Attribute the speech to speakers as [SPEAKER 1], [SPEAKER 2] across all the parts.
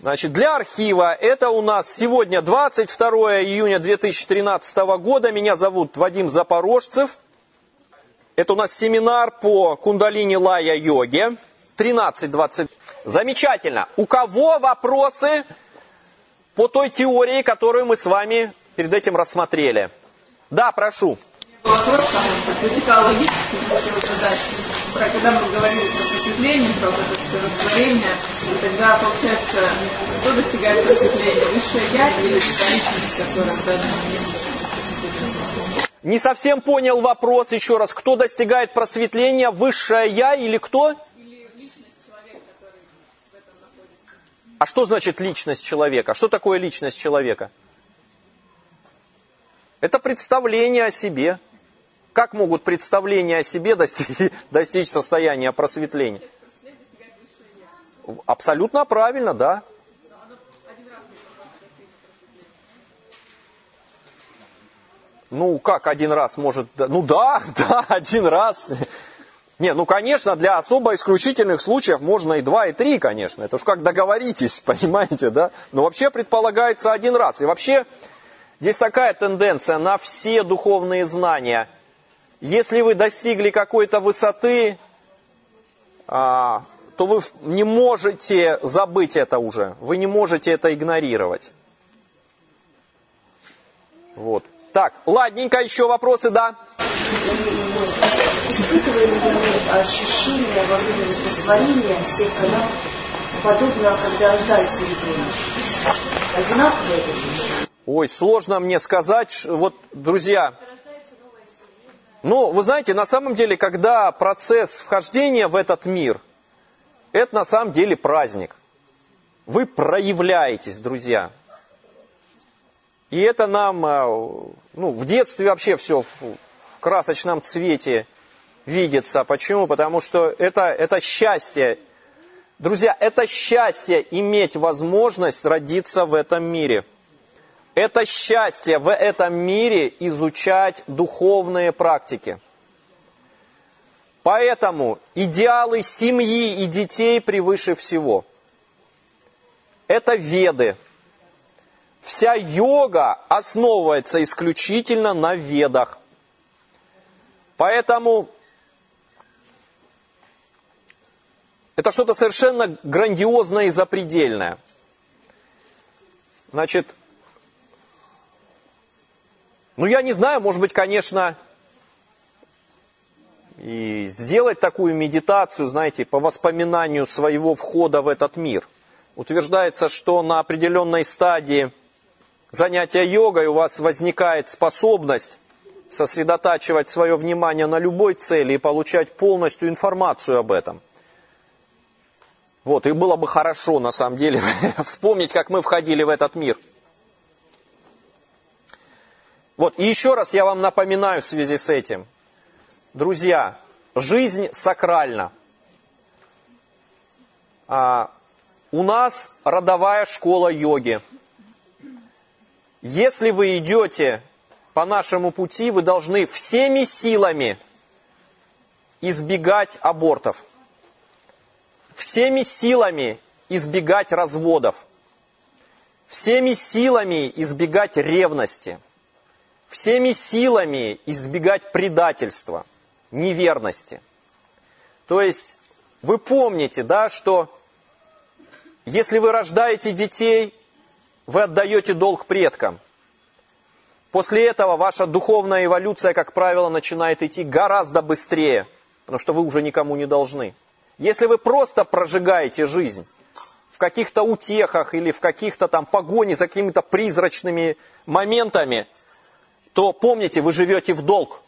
[SPEAKER 1] Значит, для архива это у нас сегодня 22 июня 2013 года. Меня зовут Вадим Запорожцев. Это у нас семинар по кундалини-лая-йоге. 13:20. Замечательно. У кого вопросы по той теории, которую мы с вами перед этим рассмотрели? Да, прошу.
[SPEAKER 2] Вопрос, протекал логически, хотел задать. Когда мы говорили про просветление, про это растворение, тогда получается, кто достигает просветления? Высшее Я или личность, которая
[SPEAKER 1] Не совсем понял вопрос еще раз. Кто достигает просветления? Высшее Я или кто?
[SPEAKER 2] Или личность человека, который в этом находится.
[SPEAKER 1] А что значит личность человека? Что такое личность человека? Это представление о себе. Как могут представления о себе достичь состояния просветления? Абсолютно правильно, да. Ну, как один раз может... Ну да, один раз. Не, ну, конечно, для особо исключительных случаев можно и 2, и 3, конечно. Это уж как договоритесь, понимаете, да? Но вообще предполагается один раз. И вообще здесь такая тенденция на все духовные знания. Если вы достигли какой-то высоты, то вы не можете забыть это уже. Вы не можете это игнорировать. Вот. Так, ладненько, еще вопросы, да?
[SPEAKER 3] Испытываем ли мы ощущения во время растворения всех каналов, подобно, когда рождается ребенок? Одинаково это?
[SPEAKER 1] Ой, сложно мне сказать. Вот, друзья, ну, вы знаете, на самом деле, когда процесс вхождения в этот мир, это на самом деле праздник. Вы проявляетесь, друзья. И это нам, в детстве вообще все в красочном цвете видится. Почему? Потому что это счастье. Друзья, это счастье иметь возможность родиться в этом мире. Это счастье в этом мире изучать духовные практики. Поэтому идеалы семьи и детей превыше всего. Это Веды. Вся йога основывается исключительно на Ведах. Поэтому это что-то совершенно грандиозное и запредельное. Значит, я не знаю, может быть, конечно, и сделать такую медитацию, знаете, по воспоминанию своего входа в этот мир. Утверждается, что на определенной стадии занятия йогой у вас возникает способность сосредотачивать свое внимание на любой цели и получать полностью информацию об этом. Вот, и было бы хорошо, на самом деле, вспомнить, как мы входили в этот мир. Вот, и еще раз я вам напоминаю в связи с этим. Друзья, жизнь сакральна. У нас родовая школа йоги. Если вы идете по нашему пути, вы должны всеми силами избегать абортов. Всеми силами избегать разводов. Всеми силами избегать ревности. Всеми силами избегать предательства, неверности. То есть вы помните, да, что если вы рождаете детей, вы отдаете долг предкам. После этого ваша духовная эволюция, как правило, начинает идти гораздо быстрее, потому что вы уже никому не должны. Если вы просто прожигаете жизнь в каких-то утехах или в каких-то там погоне за какими-то призрачными моментами, то помните, вы живете в долг.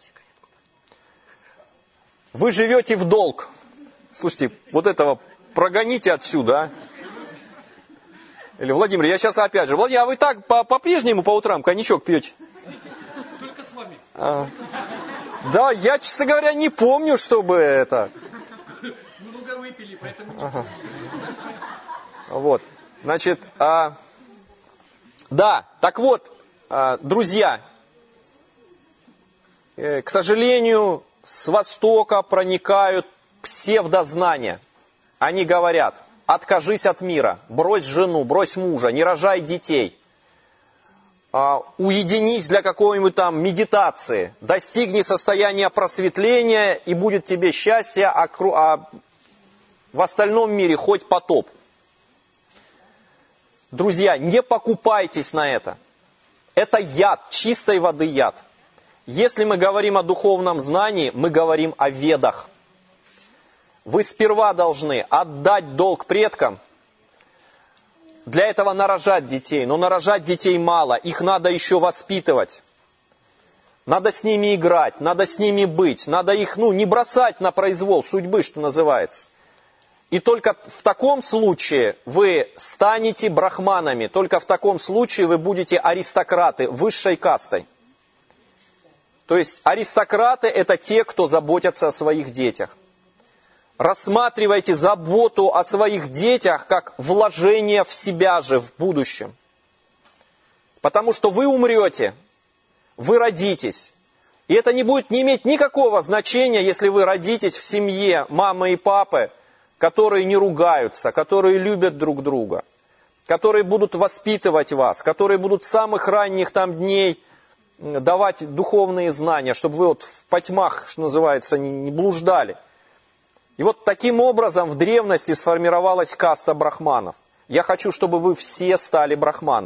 [SPEAKER 1] Вы живете в долг. Слушайте, вот этого прогоните отсюда, а? Или, Владимир, я сейчас опять же. Владимир, а вы так по-прежнему по утрам коньячок пьете?
[SPEAKER 4] Только с вами.
[SPEAKER 1] Да, я, честно говоря, не помню, чтобы это...
[SPEAKER 4] Много выпили, поэтому не
[SPEAKER 1] помню. Вот, значит, да, так вот, друзья, к сожалению, с Востока проникают псевдознания. Они говорят, откажись от мира, брось жену, брось мужа, не рожай детей, уединись для какой-нибудь там медитации, достигни состояния просветления, и будет тебе счастье, а в остальном мире хоть потоп. Друзья, не покупайтесь на это. Это яд, чистой воды яд. Если мы говорим о духовном знании, мы говорим о ведах. Вы сперва должны отдать долг предкам, для этого нарожать детей. Но нарожать детей мало, их надо еще воспитывать. Надо с ними играть, надо с ними быть, надо их не бросать на произвол судьбы, что называется. И только в таком случае вы станете брахманами, только в таком случае вы будете аристократы, высшей кастой. То есть аристократы – это те, кто заботятся о своих детях. Рассматривайте заботу о своих детях как вложение в себя же в будущем. Потому что вы умрете, вы родитесь. И это не будет не иметь никакого значения, если вы родитесь в семье мамы и папы, которые не ругаются, которые любят друг друга, которые будут воспитывать вас, которые будут с самых ранних там дней давать духовные знания, чтобы вы вот в потьмах, что называется, не блуждали. И вот таким образом в древности сформировалась каста брахманов. Я хочу, чтобы вы все стали брахманы.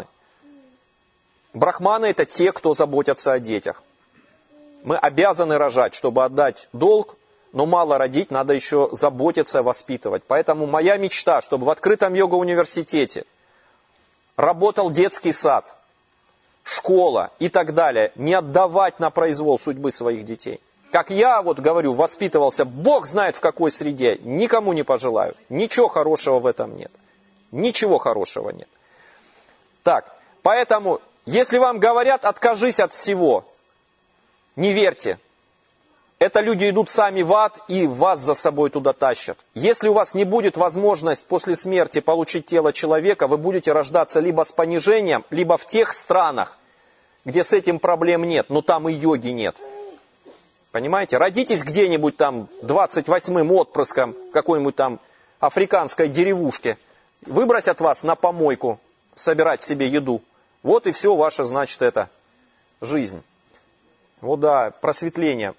[SPEAKER 1] Брахманы – это те, кто заботятся о детях. Мы обязаны рожать, чтобы отдать долг, но мало родить, надо еще заботиться, воспитывать. Поэтому моя мечта, чтобы в открытом йога-университете работал детский сад, школа и так далее, не отдавать на произвол судьбы своих детей. Как я вот говорю, воспитывался, Бог знает в какой среде, никому не пожелаю. Ничего хорошего в этом нет. Ничего хорошего нет. Так, поэтому, если вам говорят, откажись от всего, не верьте. Это люди идут сами в ад и вас за собой туда тащат. Если у вас не будет возможность после смерти получить тело человека, вы будете рождаться либо с понижением, либо в тех странах, где с этим проблем нет, но там и йоги нет. Понимаете? Родитесь где-нибудь там 28-м отпрыском какой-нибудь там африканской деревушке. Выбросят вас на помойку собирать себе еду. Вот и все ваша, значит, это жизнь. Вот да, просветление.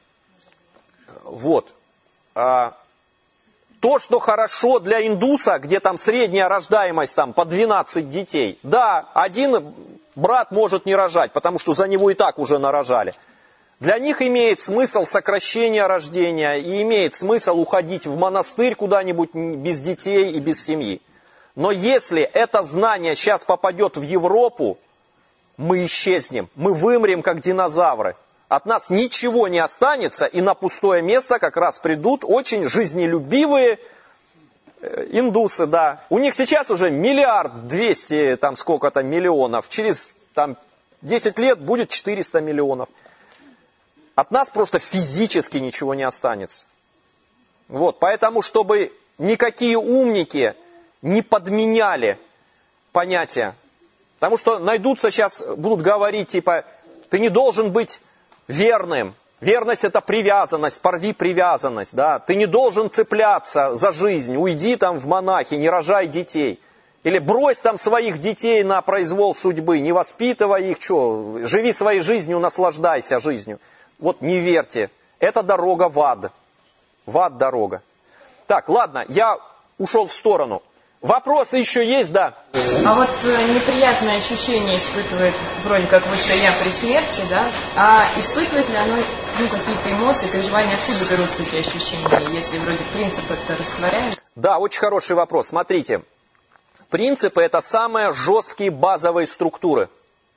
[SPEAKER 1] Вот. То, что хорошо для индуса, где там средняя рождаемость там, по 12 детей. Да, один брат может не рожать, потому что за него и так уже нарожали. Для них имеет смысл сокращение рождения и имеет смысл уходить в монастырь куда-нибудь без детей и без семьи. Но если это знание сейчас попадет в Европу, мы исчезнем, мы вымрем как динозавры. От нас ничего не останется, и на пустое место как раз придут очень жизнелюбивые индусы, да. У них сейчас уже 1 200 000 там сколько-то миллионов, через там 10 лет будет 400 миллионов. От нас просто физически ничего не останется. Вот, поэтому, чтобы никакие умники не подменяли понятия. Потому что найдутся сейчас, будут говорить, типа, ты не должен быть верным. Верность – это привязанность, порви привязанность. Да? Ты не должен цепляться за жизнь, уйди там в монахи, не рожай детей. Или брось там своих детей на произвол судьбы, не воспитывай их, что, живи своей жизнью, наслаждайся жизнью. Вот не верьте, это дорога в ад. В ад дорога. Так, ладно, я ушел в сторону. Вопросы еще есть, да?
[SPEAKER 2] А вот неприятное ощущение испытывает вроде как высшее я при смерти, да? А испытывает ли оно какие-то эмоции, переживания, откуда берутся эти ощущения, если вроде принцип это растворяет?
[SPEAKER 1] Да, очень хороший вопрос. Смотрите, принципы это самые жесткие базовые структуры.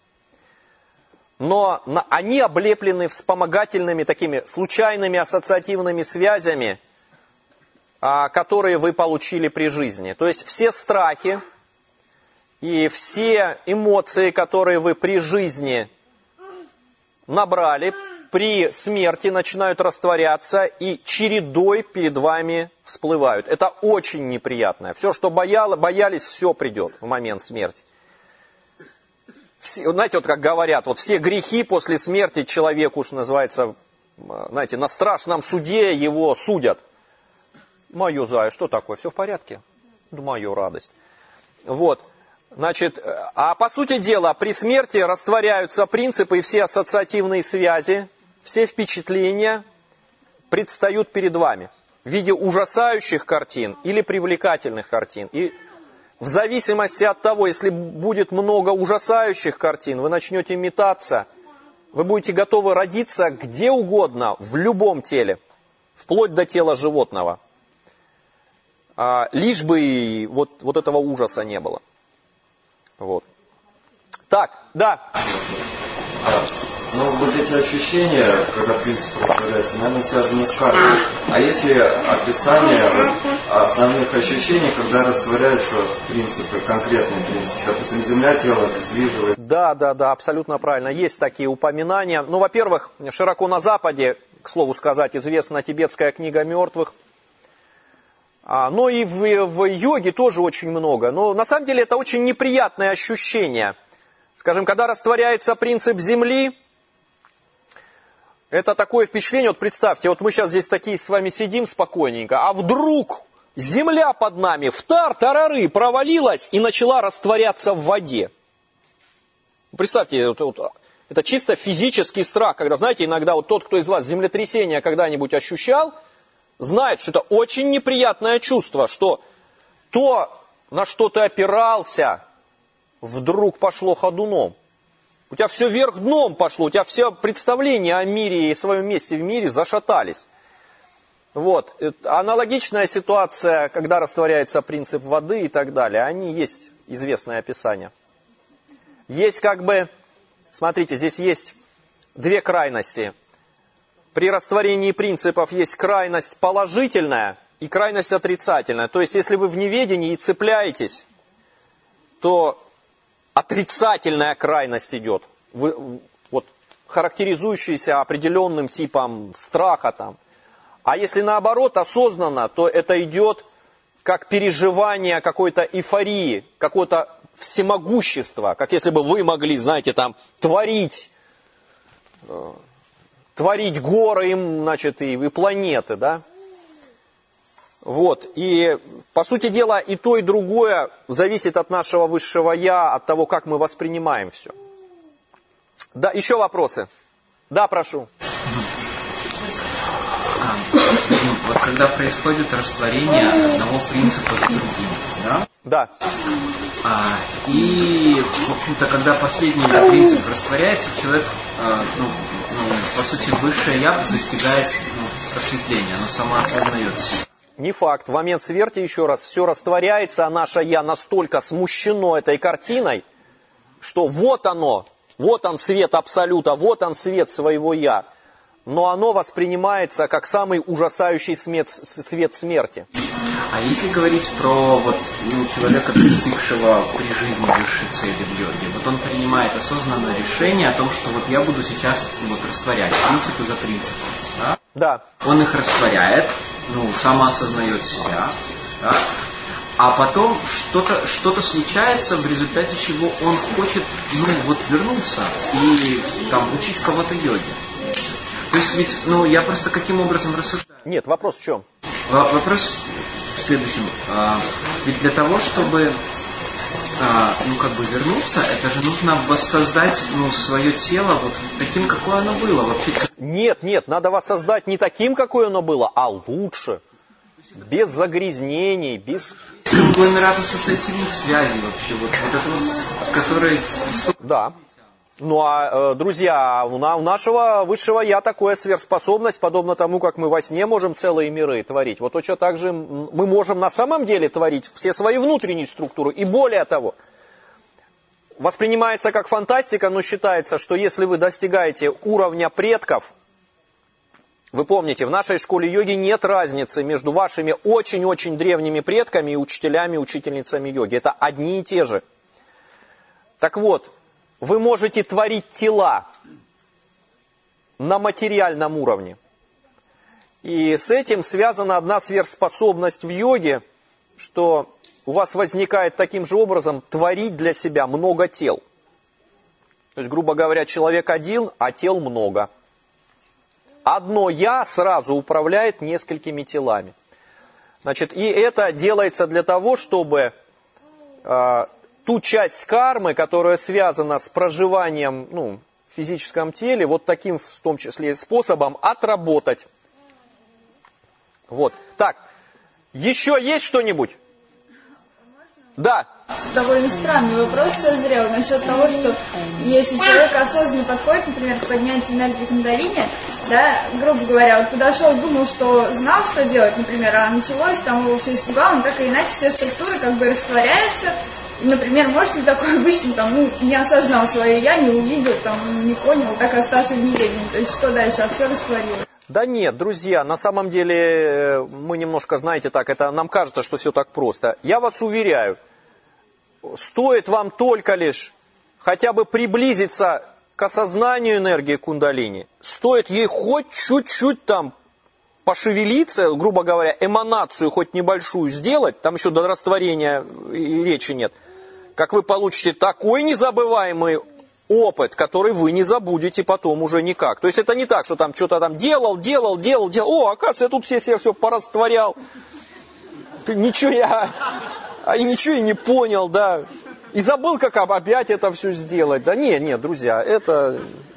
[SPEAKER 1] Но они облеплены вспомогательными такими случайными ассоциативными связями, которые вы получили при жизни. То есть все страхи и все эмоции, которые вы при жизни набрали, при смерти начинают растворяться и чередой перед вами всплывают. Это очень неприятно. Все, что боялись, все придет в момент смерти. Знаете, вот как говорят, вот все грехи после смерти человеку, что называется, знаете, на страшном суде его судят. Мое зая, что такое? Все в порядке. мою радость. Вот. Значит, а по сути дела, при смерти растворяются принципы и все ассоциативные связи, все впечатления предстают перед вами в виде ужасающих картин или привлекательных картин. И в зависимости от того, если будет много ужасающих картин, вы начнете метаться, вы будете готовы родиться где угодно, в любом теле, вплоть до тела животного. Лишь бы и вот этого ужаса не было. Вот. Так, да.
[SPEAKER 5] Ну, вот эти ощущения, когда принцип растворяется, наверное, связаны с кармой. А если описание основных ощущений, когда растворяются принципы, конкретные принципы, допустим, земля, тело обездвиживает?
[SPEAKER 1] Да, абсолютно правильно. Есть такие упоминания. Ну, во-первых, широко на Западе, к слову сказать, известна тибетская книга мертвых. Но и в йоге тоже очень много. Но на самом деле это очень неприятное ощущение. Скажем, когда растворяется принцип земли, это такое впечатление, вот представьте, вот мы сейчас здесь такие с вами сидим спокойненько, а вдруг земля под нами в тар-тарары провалилась и начала растворяться в воде. Представьте, это чисто физический страх, когда, знаете, иногда вот тот, кто из вас землетрясение когда-нибудь ощущал, знает, что это очень неприятное чувство, что то, на что ты опирался, вдруг пошло ходуном. У тебя все вверх дном пошло, у тебя все представления о мире и своем месте в мире зашатались. Вот. Аналогичная ситуация, когда растворяется принцип воды и так далее, они есть известное описание. Есть смотрите, здесь есть две крайности. При растворении принципов есть крайность положительная и крайность отрицательная. То есть, если вы в неведении и цепляетесь, то отрицательная крайность идет, характеризующаяся определенным типом страха там. А если наоборот осознанно, то это идет как переживание какой-то эйфории, какого-то всемогущества, как если бы вы могли, знаете, там творить горы, значит, и планеты, да. Вот, и по сути дела и то, и другое зависит от нашего высшего Я, от того, как мы воспринимаем все. Да, еще вопросы? Да, прошу.
[SPEAKER 6] Вот когда происходит растворение одного принципа с другим, да?
[SPEAKER 1] Да.
[SPEAKER 6] И, в общем-то, когда последний принцип растворяется, человек, по сути, высшее Я достигает просветления, оно самоосознает себя.
[SPEAKER 1] Не факт. В момент смерти, еще раз, все растворяется, а наше Я настолько смущено этой картиной, что вот оно, вот он свет Абсолюта, вот он свет своего Я. Но оно воспринимается как самый ужасающий свет смерти.
[SPEAKER 6] А если говорить про человека, достигшего при жизни высшей цели в йоге, он принимает осознанное решение о том, что я буду сейчас растворять принципы за принципом. Да?
[SPEAKER 1] Да.
[SPEAKER 6] Он их растворяет, самоосознает себя, да? А потом что-то случается, в результате чего он хочет вернуться и учить кого-то йоге. То есть ведь, я просто каким образом рассуждаю?
[SPEAKER 1] Нет, вопрос в чем?
[SPEAKER 6] Вопрос в следующем. Ведь для того, чтобы вернуться, это же нужно воссоздать свое тело таким, какое оно было. Вообще...
[SPEAKER 1] Нет, надо воссоздать не таким, какое оно было, а лучше. Без загрязнений, без...
[SPEAKER 6] Конгломерат ассоциативных связей вообще, который...
[SPEAKER 1] Да. Друзья, у нашего высшего Я такая сверхспособность, подобно тому, как мы во сне можем целые миры творить. Вот точно так же мы можем на самом деле творить все свои внутренние структуры. И более того, воспринимается как фантастика, но считается, что если вы достигаете уровня предков, вы помните, в нашей школе йоги нет разницы между вашими очень-очень древними предками и учителями, учительницами йоги. Это одни и те же. Так вот, вы можете творить тела на материальном уровне. И с этим связана одна сверхспособность в йоге, что у вас возникает таким же образом творить для себя много тел. То есть, грубо говоря, человек один, а тел много. Одно «я» сразу управляет несколькими телами. Значит, и это делается для того, чтобы ту часть кармы, которая связана с проживанием в физическом теле, вот таким, в том числе, способом отработать. Вот. Так, еще есть что-нибудь? Да.
[SPEAKER 7] Довольно странный вопрос созрел насчет того, что если человек осознанно подходит, например, к поднятию энергии кундалини, да, грубо говоря, вот подошел, думал, что знал, что делать, например, а началось, там его все испугало, но так или иначе все структуры как бы растворяются. Например, может ли такой обычно не осознал свое я, не увидел, не понял, так остался в неведении. То есть что дальше, а все растворилось?
[SPEAKER 1] Да нет, друзья, на самом деле мы немножко, знаете, так, это нам кажется, что все так просто. Я вас уверяю, стоит вам только лишь хотя бы приблизиться к осознанию энергии кундалини, стоит ей хоть чуть-чуть там пошевелиться, грубо говоря, эманацию хоть небольшую сделать, там еще до растворения и речи нет, как вы получите такой незабываемый опыт, который вы не забудете потом уже никак. То есть это не так, что там что-то там делал, о, оказывается, я тут все порастворял. Ничего и не понял, да. И забыл, как опять это все сделать. Да нет, друзья, это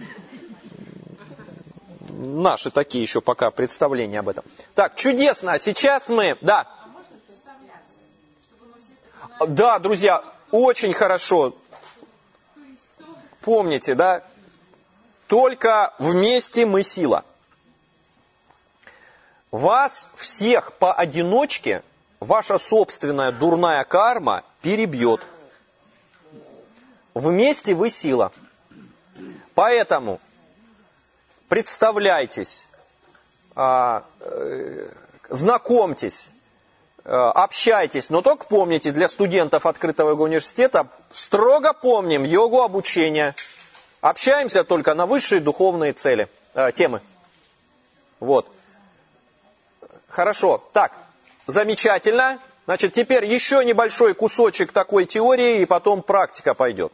[SPEAKER 1] наши такие еще пока представления об этом. Так, чудесно, сейчас мы, да. Да, друзья, очень хорошо. Помните, да? Только вместе мы сила. Вас всех поодиночке ваша собственная дурная карма перебьет. Вместе вы сила. Поэтому представляйтесь, знакомьтесь, общайтесь, но только помните, для студентов открытого университета строго помним йогу обучения. Общаемся только на высшие духовные темы. Вот. Хорошо. Так, замечательно. Значит, теперь еще небольшой кусочек такой теории, и потом практика пойдет.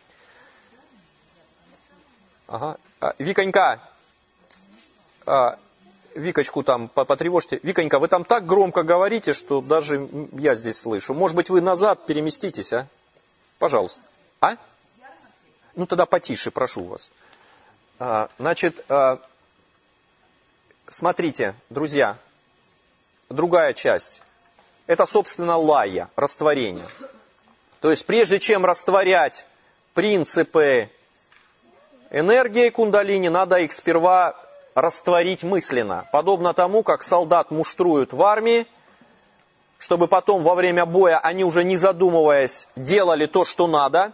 [SPEAKER 1] Ага. Виконька, Викочку там потревожьте. Виконька, вы там так громко говорите, что даже я здесь слышу. Может быть, вы назад переместитесь, а? Пожалуйста. А? Ну, тогда потише, прошу вас. Значит, смотрите, друзья, другая часть. Это, собственно, лая, растворение. То есть, прежде чем растворять принципы энергии кундалини, надо их сперва растворить мысленно. Подобно тому, как солдат муштруют в армии, чтобы потом во время боя они уже не задумываясь делали то, что надо.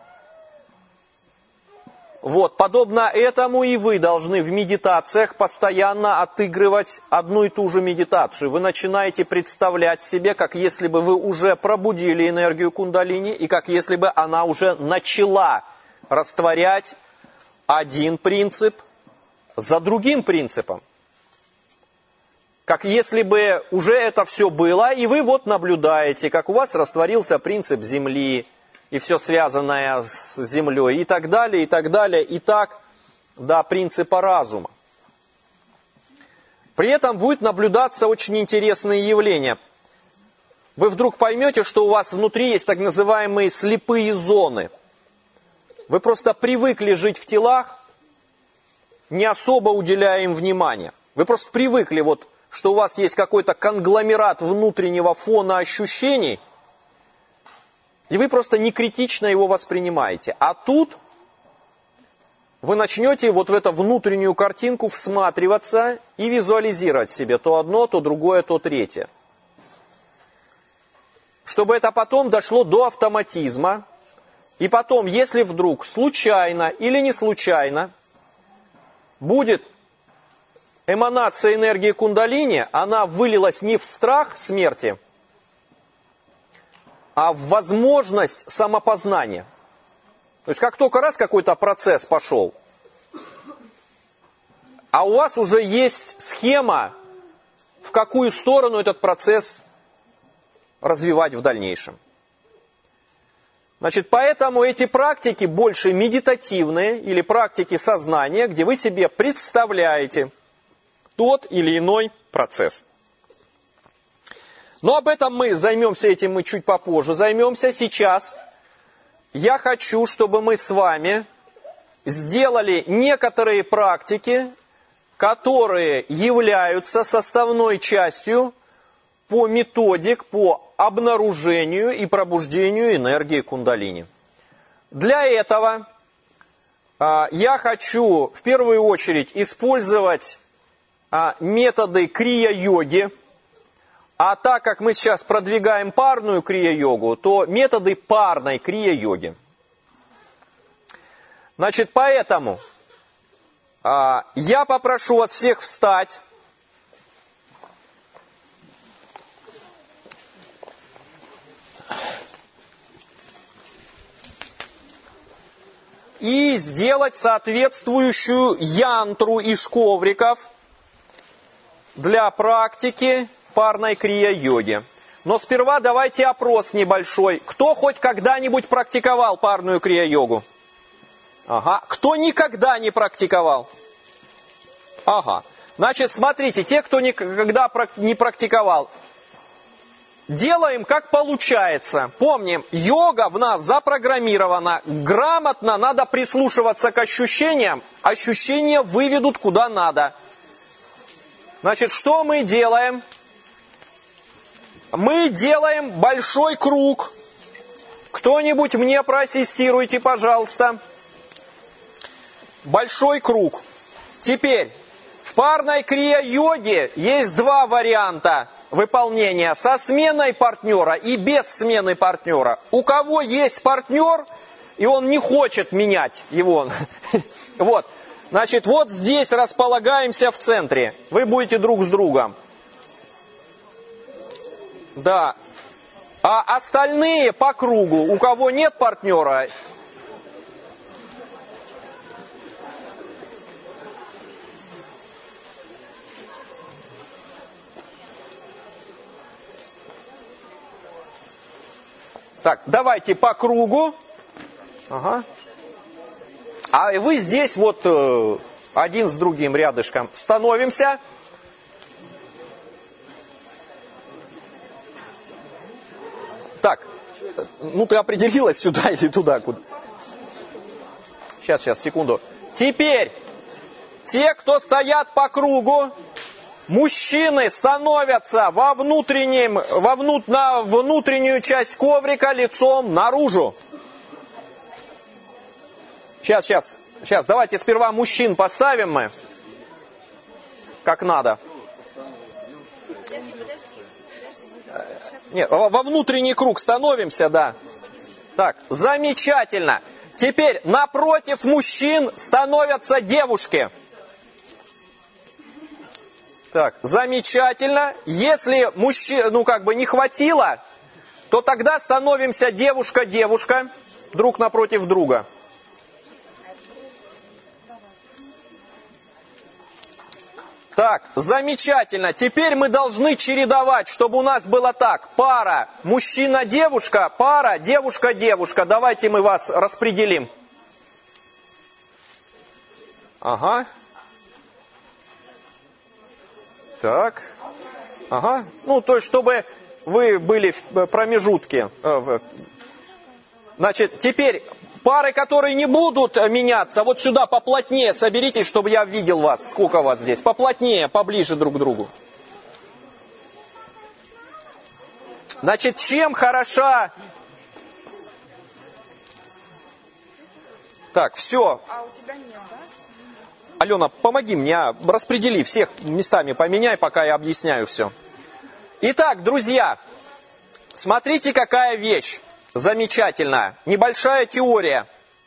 [SPEAKER 1] Вот, подобно этому и вы должны в медитациях постоянно отыгрывать одну и ту же медитацию. Вы начинаете представлять себе, как если бы вы уже пробудили энергию кундалини, и как если бы она уже начала растворять один принцип за другим принципом. Как если бы уже это все было, и вы вот наблюдаете, как у вас растворился принцип Земли, и все связанное с Землей, и так далее, и так до принципа разума. При этом будет наблюдаться очень интересные явления. Вы вдруг поймете, что у вас внутри есть так называемые слепые зоны. Вы просто привыкли жить в телах, не особо уделяя им внимания. Вы просто привыкли, что у вас есть какой-то конгломерат внутреннего фона ощущений, и вы просто не критично его воспринимаете. А тут вы начнете в эту внутреннюю картинку всматриваться и визуализировать себе то одно, то другое, то третье. Чтобы это потом дошло до автоматизма. И потом, если вдруг случайно или не случайно будет эманация энергии кундалини, она вылилась не в страх смерти, а в возможность самопознания. То есть, как только раз какой-то процесс пошел, а у вас уже есть схема, в какую сторону этот процесс развивать в дальнейшем. Значит, поэтому эти практики больше медитативные или практики сознания, где вы себе представляете тот или иной процесс. Но об этом мы чуть попозже займемся. Сейчас я хочу, чтобы мы с вами сделали некоторые практики, которые являются составной частью методик по обнаружению и пробуждению энергии кундалини. Для этого я хочу в первую очередь использовать методы крия-йоги, а так как мы сейчас продвигаем парную крия-йогу, то методы парной крия-йоги. Значит, поэтому я попрошу вас всех встать. И сделать соответствующую янтру из ковриков для практики парной крия-йоги. Но сперва давайте опрос небольшой. Кто хоть когда-нибудь практиковал парную крия-йогу? Ага. Кто никогда не практиковал? Ага. Значит, смотрите, те, кто никогда не практиковал, делаем как получается. Помним, йога в нас запрограммирована. Грамотно надо прислушиваться к ощущениям. Ощущения выведут куда надо. Значит, что мы делаем? Мы делаем большой круг. Кто-нибудь мне проассистируйте, пожалуйста. Большой круг. Теперь, в парной крия-йоге есть два варианта выполнения: со сменой партнера и без смены партнера. У кого есть партнер, и он не хочет менять его, вот, значит, вот здесь располагаемся в центре. Вы будете друг с другом. Да. А остальные по кругу, у кого нет партнера, так, давайте по кругу. Ага. А вы здесь вот один с другим рядышком становимся. Так, ну ты определилась сюда или туда? Куда? Сейчас, секунду. Теперь, те, кто стоят по кругу, мужчины становятся на внутреннюю часть коврика лицом наружу. Сейчас, давайте сперва мужчин поставим мы, как надо. Нет, во внутренний круг становимся, да. Так, замечательно. Теперь напротив мужчин становятся девушки. Так, замечательно. Если не хватило, то тогда становимся девушка-девушка друг напротив друга. Так, замечательно. Теперь мы должны чередовать, чтобы у нас было так. Пара мужчина-девушка, пара девушка-девушка. Давайте мы вас распределим. Ага. Так. Ага. Ну, то есть, чтобы вы были в промежутке. Значит, теперь пары, которые не будут меняться, вот сюда поплотнее соберитесь, чтобы я видел вас. Сколько вас здесь? Поплотнее, поближе друг к другу. Значит, чем хороша... Так, все.
[SPEAKER 7] А у тебя нет, да?
[SPEAKER 1] Алена, помоги мне, распредели всех местами, поменяй, пока я объясняю все. Итак, друзья, смотрите, какая вещь замечательная. Небольшая теория.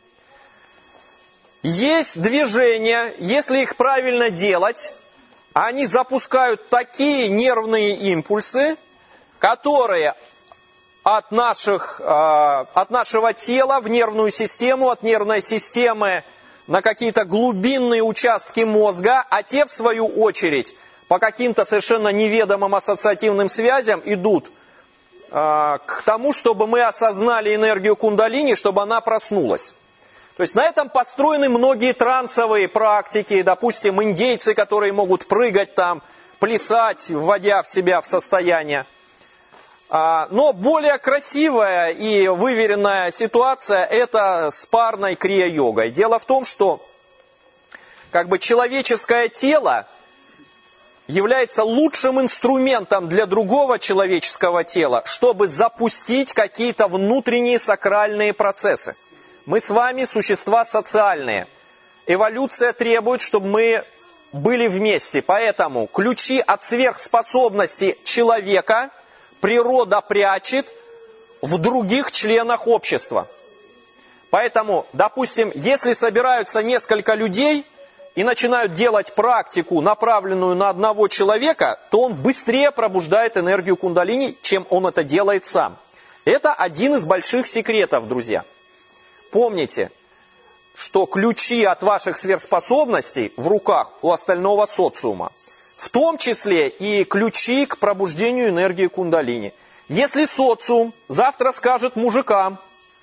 [SPEAKER 1] Есть движения, если их правильно делать, они запускают такие нервные импульсы, которые от нашего тела в нервную систему, от нервной системы на какие-то глубинные участки мозга, а те, в свою очередь, по каким-то совершенно неведомым ассоциативным связям идут к тому, чтобы мы осознали энергию кундалини, чтобы она проснулась. То есть на этом построены многие трансовые практики, допустим, индейцы, которые могут прыгать там, плясать, вводя в себя в состояние. Но более красивая и выверенная ситуация – это с парной крия-йогой. Дело в том, что человеческое тело является лучшим инструментом для другого человеческого тела, чтобы запустить какие-то внутренние сакральные процессы. Мы с вами существа социальные. Эволюция требует, чтобы мы были вместе. Поэтому ключи от сверхспособности человека природа прячет в других членах общества. Поэтому, допустим, если собираются несколько людей и начинают делать практику, направленную на одного человека, то он быстрее пробуждает энергию кундалини, чем он это делает сам. Это один из больших секретов, друзья. Помните, что ключи от ваших сверхспособностей в руках у остального социума. В том числе и ключи к пробуждению энергии кундалини. Если социум завтра скажет мужикам: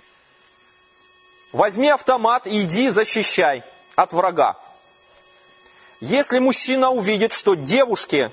[SPEAKER 1] возьми автомат и иди защищай от врага. Если мужчина увидит, что девушке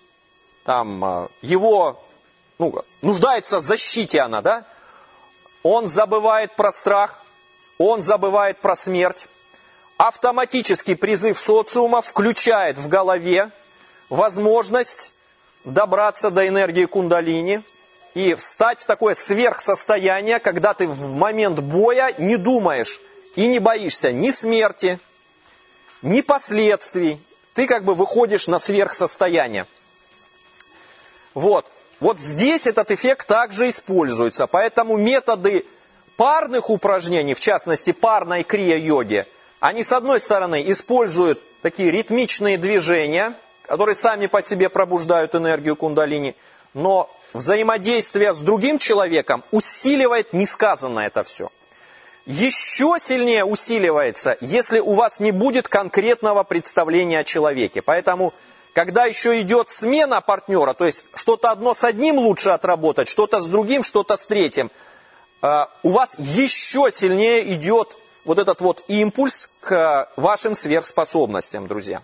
[SPEAKER 1] его нуждается в защите она, да, он забывает про страх, он забывает про смерть. Автоматический призыв социума включает в голове возможность добраться до энергии кундалини и встать в такое сверхсостояние, когда ты в момент боя не думаешь и не боишься ни смерти, ни последствий. Ты выходишь на сверхсостояние. Вот здесь этот эффект также используется. Поэтому методы парных упражнений, в частности парной крия-йоги, они с одной стороны используют такие ритмичные движения, которые сами по себе пробуждают энергию кундалини, но взаимодействие с другим человеком усиливает несказанно это все. Еще сильнее усиливается, если у вас не будет конкретного представления о человеке. Поэтому, когда еще идет смена партнера, то есть что-то одно с одним лучше отработать, что-то с другим, что-то с третьим, у вас еще сильнее идет этот импульс к вашим сверхспособностям, друзья.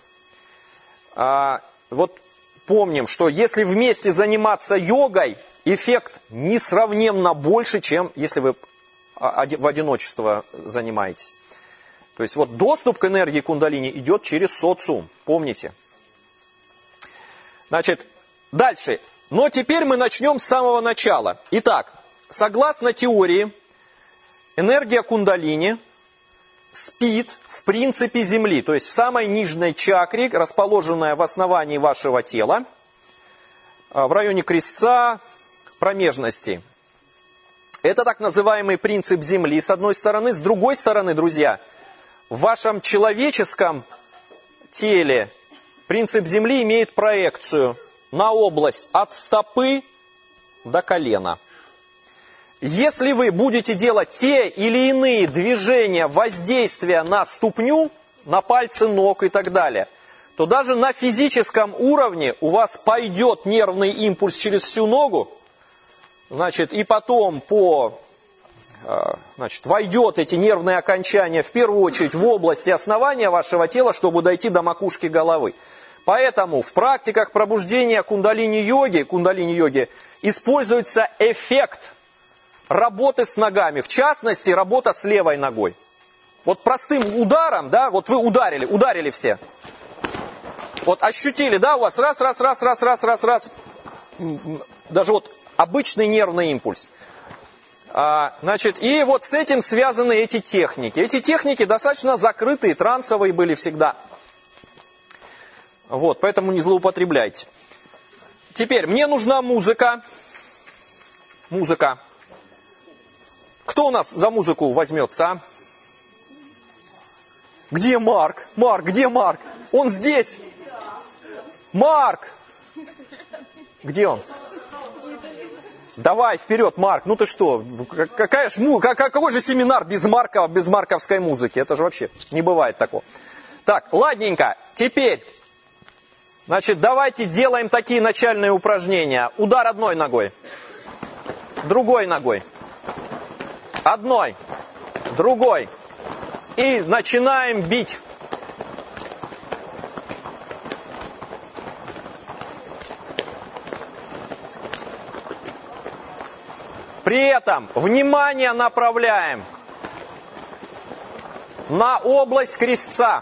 [SPEAKER 1] Помним, что если вместе заниматься йогой, эффект несравненно больше, чем если вы в одиночество занимаетесь. То есть доступ к энергии кундалини идет через социум, помните. Дальше. Но теперь мы начнем с самого начала. Итак, согласно теории, энергия кундалини спит в принципе Земли, то есть в самой нижней чакре, расположенная в основании вашего тела, в районе крестца, промежности. Это так называемый принцип Земли, с одной стороны. С другой стороны, друзья, в вашем человеческом теле принцип Земли имеет проекцию на область от стопы до колена. Если вы будете делать те или иные движения, воздействия на ступню, на пальцы ног и так далее, то даже на физическом уровне у вас пойдет нервный импульс через всю ногу, и потом войдет эти нервные окончания в первую очередь в области основания вашего тела, чтобы дойти до макушки головы. Поэтому в практиках пробуждения кундалини-йоги используется эффект работы с ногами, в частности, работа с левой ногой. Простым ударом, да, вы ударили все. Ощутили, да, у вас раз, даже обычный нервный импульс. И с этим связаны эти техники. Эти техники достаточно закрытые, трансовые были всегда. Поэтому не злоупотребляйте. Теперь, мне нужна музыка. Музыка. Кто у нас за музыку возьмется, Где Марк? Где Марк? Он здесь. Марк! Где он? Давай, вперед, Марк. Ты что? Какой же семинар без марковской музыки? Это же вообще не бывает такого. Так, ладненько. Теперь, давайте делаем такие начальные упражнения. Удар одной ногой. Другой ногой. Одной. Другой. И начинаем бить. При этом внимание направляем на область крестца.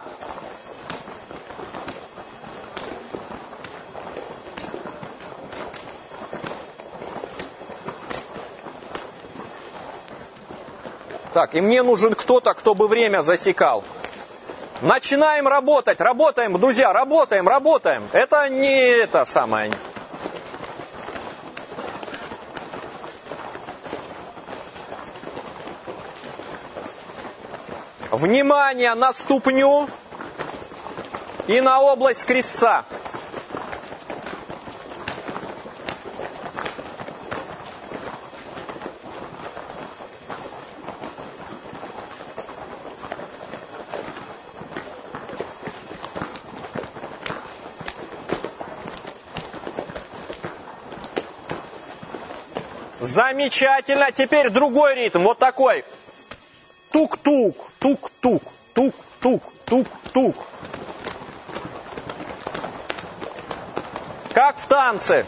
[SPEAKER 1] Так, и мне нужен кто-то, кто бы время засекал. Начинаем работать, работаем, друзья, работаем. Это не это самое. Внимание на ступню и на область крестца. Замечательно. Теперь другой ритм. Вот такой. Тук-тук, тук-тук, тук-тук, тук-тук. Как в танце.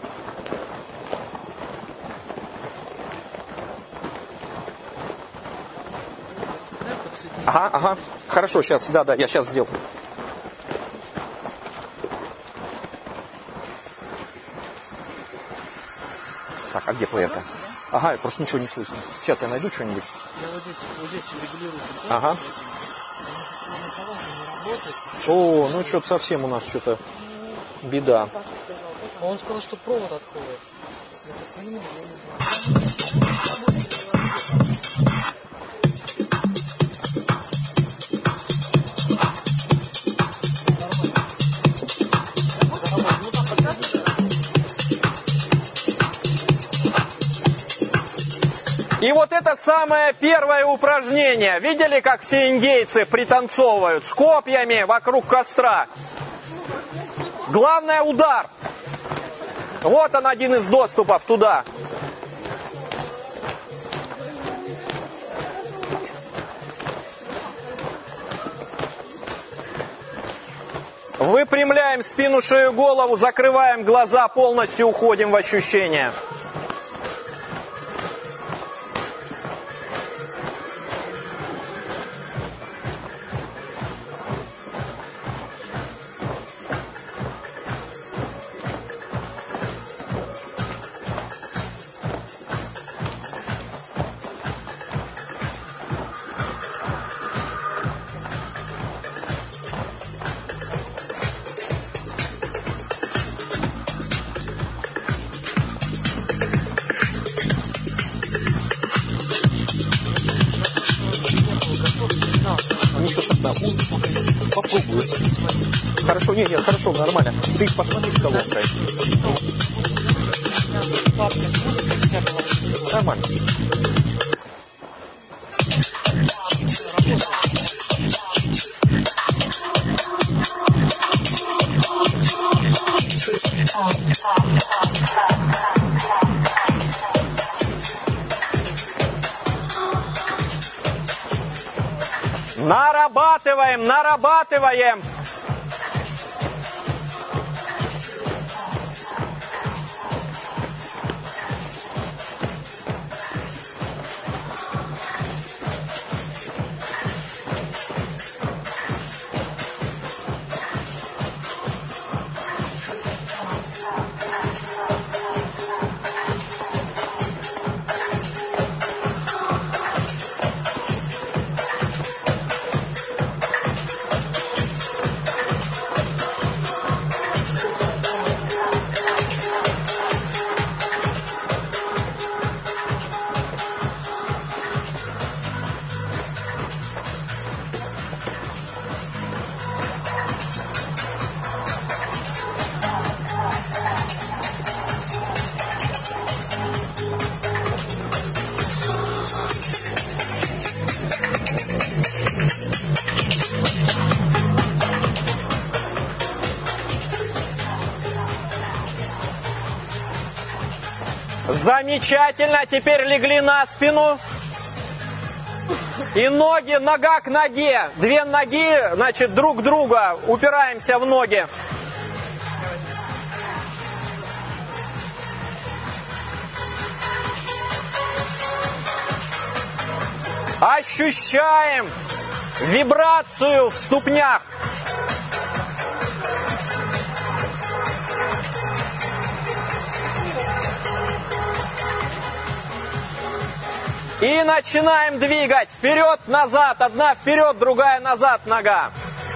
[SPEAKER 1] Ага. Хорошо, сейчас, да, я сейчас сделаю. Так, а где плеер-то? Ага, просто ничего не слышно. Сейчас я найду что-нибудь.
[SPEAKER 8] Я вот здесь регулирую.
[SPEAKER 1] Ага. О, ну что-то совсем у нас что-то беда.
[SPEAKER 8] Он сказал, что провод отходит.
[SPEAKER 1] И вот это самое первое упражнение. Видели, как все индейцы пританцовывают с копьями вокруг костра? Главное — удар. Вот он, один из доступов туда. Выпрямляем спину, шею, голову, закрываем глаза, полностью уходим в ощущения. Попробуй. Хорошо, нет, хорошо, нормально. Ты посмотри с колонкой. Нормально. Нарабатываем. Замечательно. Теперь легли на спину. И ноги, нога к ноге. Две ноги, значит, друг друга. Упираемся в ноги. Ощущаем вибрацию в ступнях. И начинаем двигать вперед-назад. Одна вперед, другая назад нога.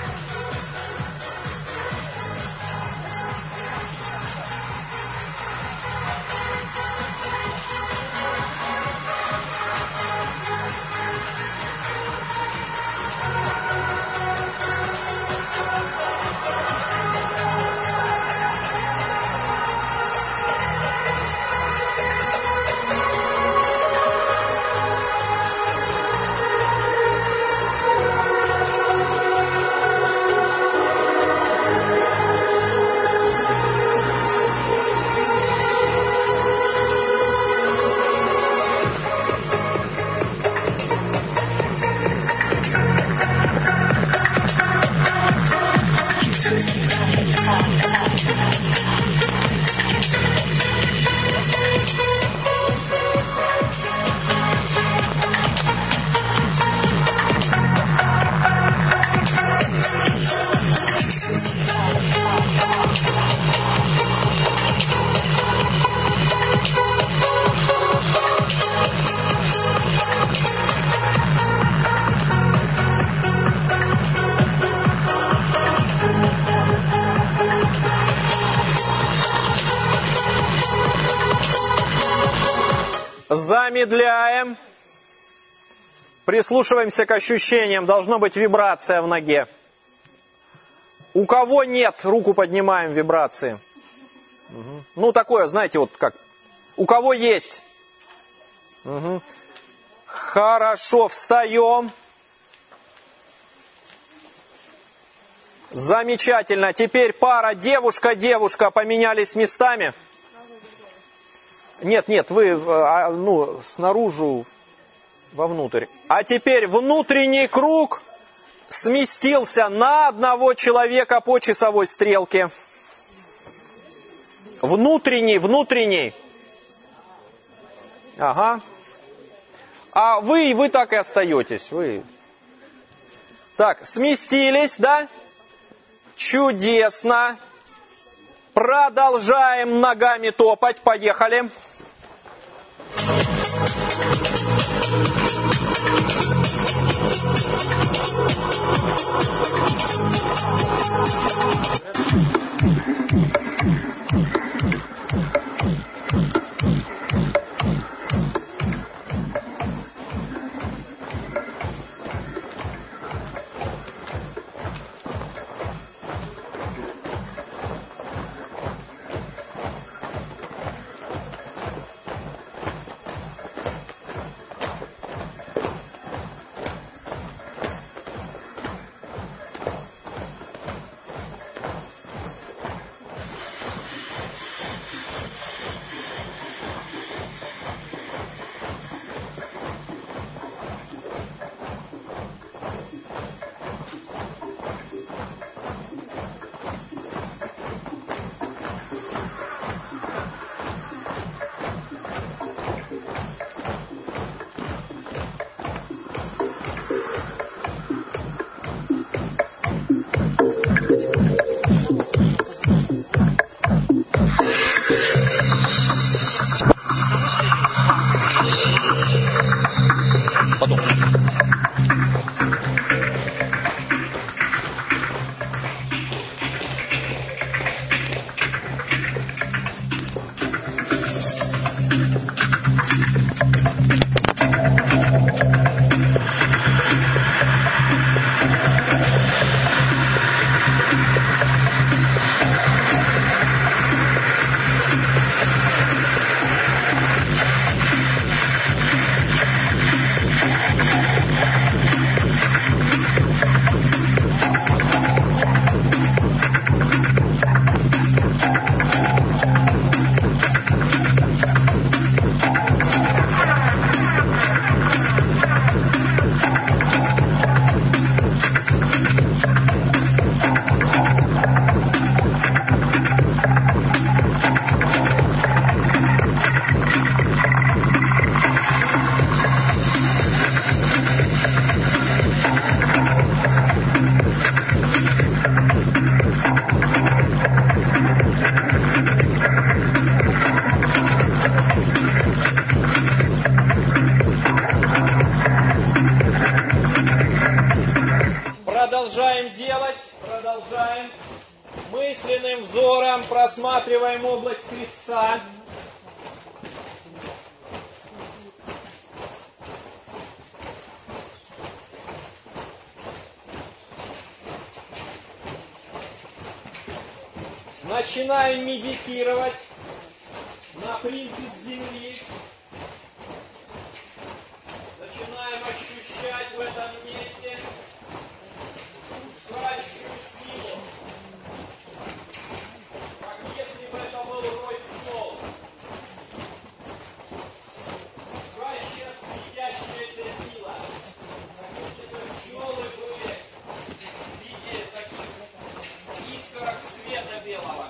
[SPEAKER 1] Замедляем. Прислушиваемся к ощущениям. Должна быть вибрация в ноге. У кого нет, руку поднимаем, вибрации. Угу. Ну, такое, знаете, вот как. У кого есть. Угу. Хорошо, встаем. Замечательно. Теперь пара девушка-девушка поменялись местами. Нет, вы снаружи вовнутрь. А теперь внутренний круг сместился на одного человека по часовой стрелке. Внутренний. Ага. А вы так и остаетесь. Вы. Так, сместились, да? Чудесно. Продолжаем ногами топать. Поехали. Продолжаем делать, продолжаем. Мысленным взором просматриваем область крестца. Начинаем медитировать на принцип Земли. Начинаем ощущать в этом месте удушающую силу. Как если бы это был рой пчел. Удушающая, светящаяся сила. Как если бы пчелы были в виде таких искорок света белого.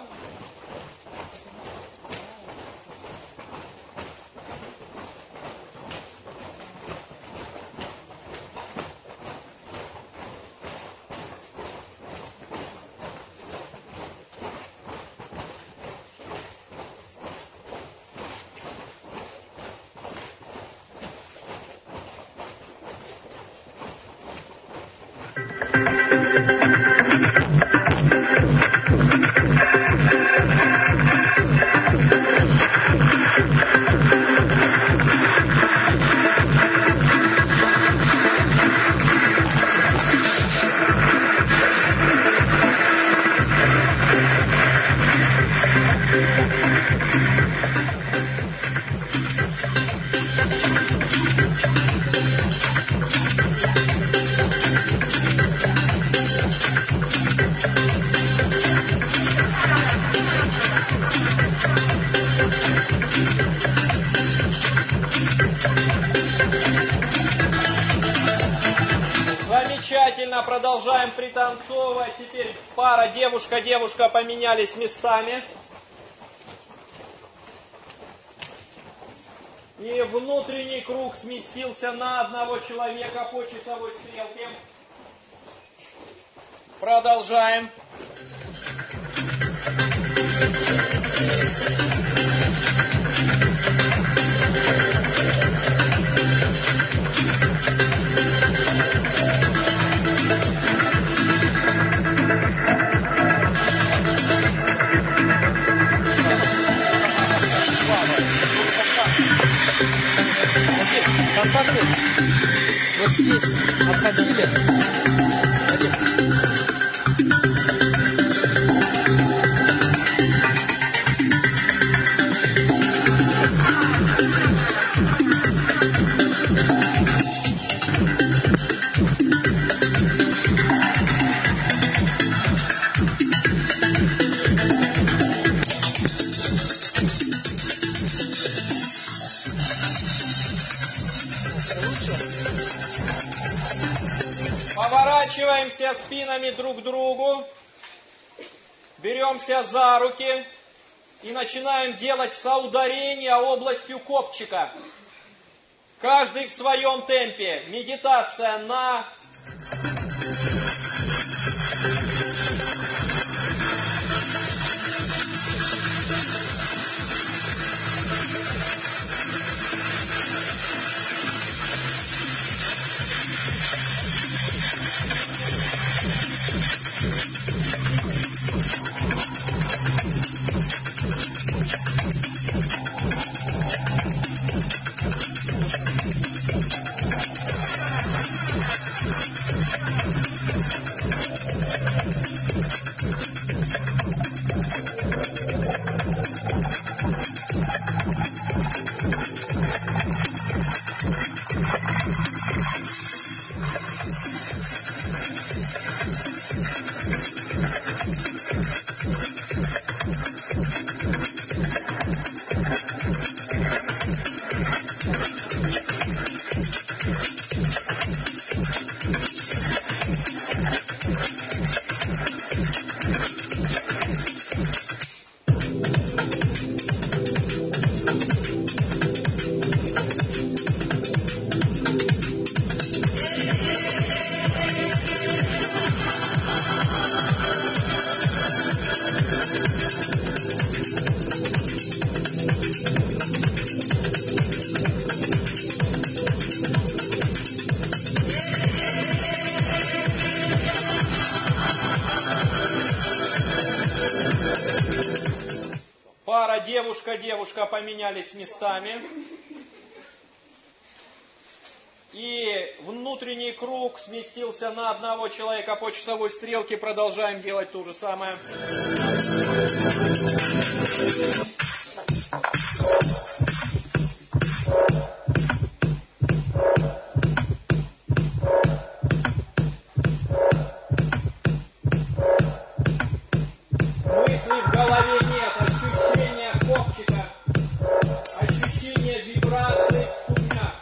[SPEAKER 1] Замечательно, продолжаем пританцовывать. Теперь пара девушка-девушка поменялись местами. И внутренний круг сместился на одного человека по часовой стрелке. Продолжаем.
[SPEAKER 8] Контакты вот здесь отходили.
[SPEAKER 1] Поворачиваемся спинами друг к другу, беремся за руки и начинаем делать соударение областью копчика. Каждый в своем темпе. Медитация на... Пара девушка-девушка поменялись местами. И внутренний круг сместился на одного человека по часовой стрелке. Продолжаем делать то же самое. Мысли в голове нет, ощущения копчика, ощущения вибраций в ступнях.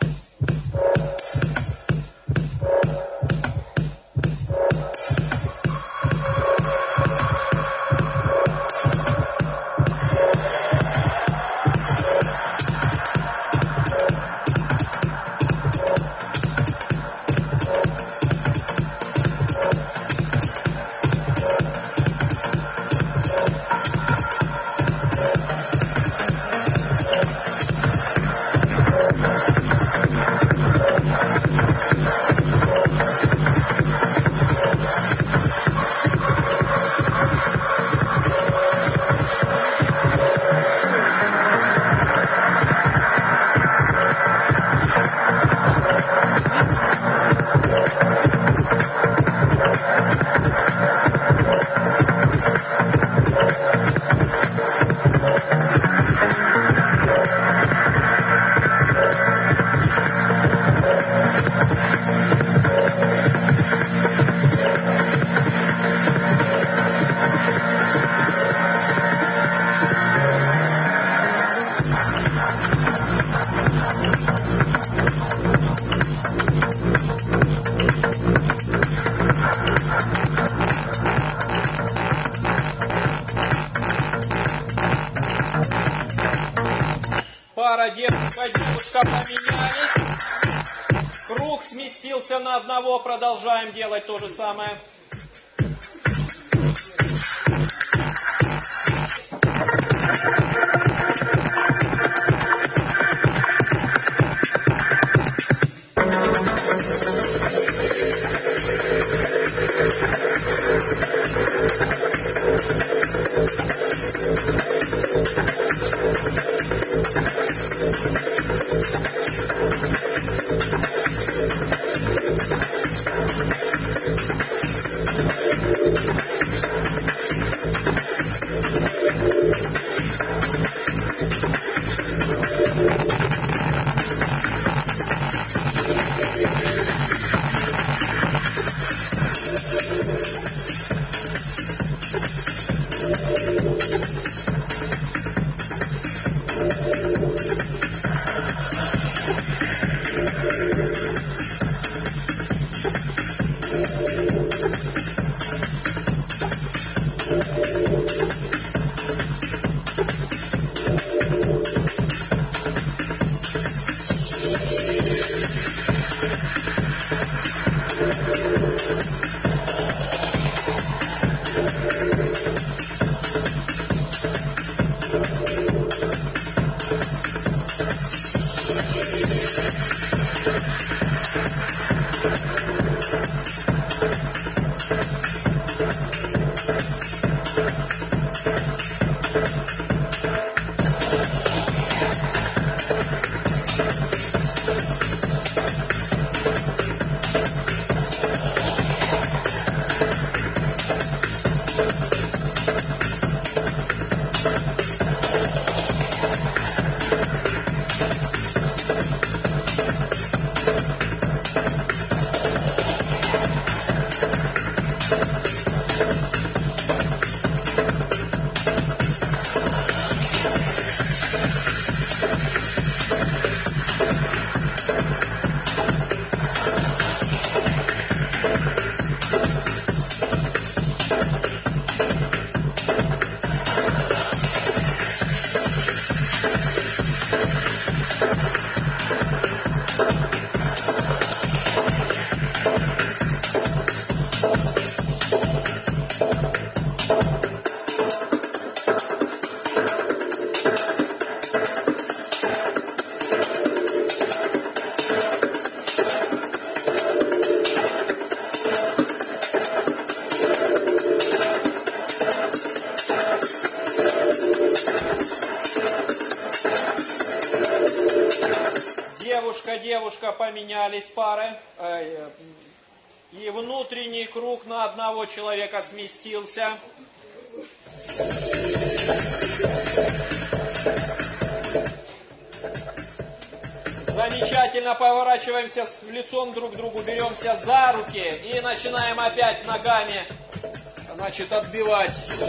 [SPEAKER 1] Пара девушка поменялись. Круг сместился на одного. Продолжаем делать то же самое. поменялись пары. И внутренний круг на одного человека сместился. Замечательно, поворачиваемся лицом друг к другу, беремся за руки и начинаем опять ногами, отбивать.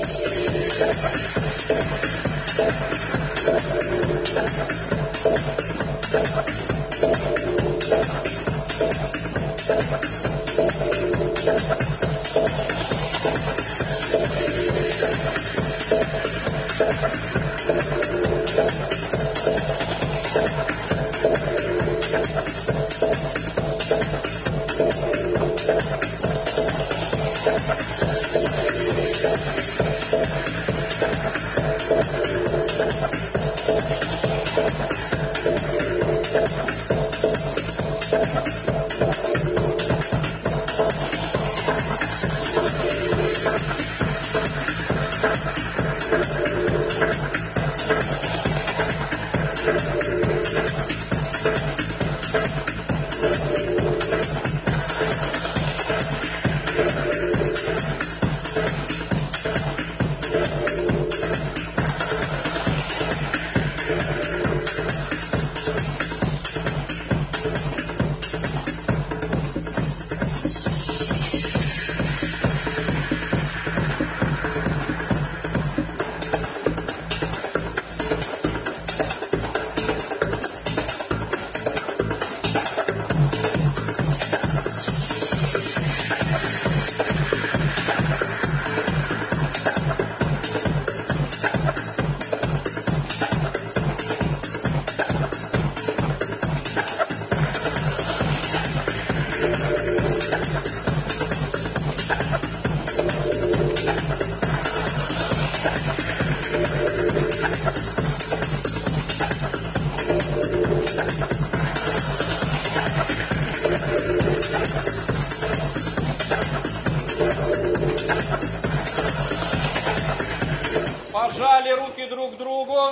[SPEAKER 1] Пожали руки друг к другу.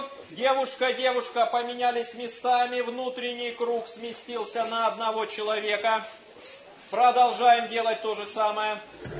[SPEAKER 1] Девушка, поменялись местами. Внутренний круг сместился на одного человека. Продолжаем делать то же самое.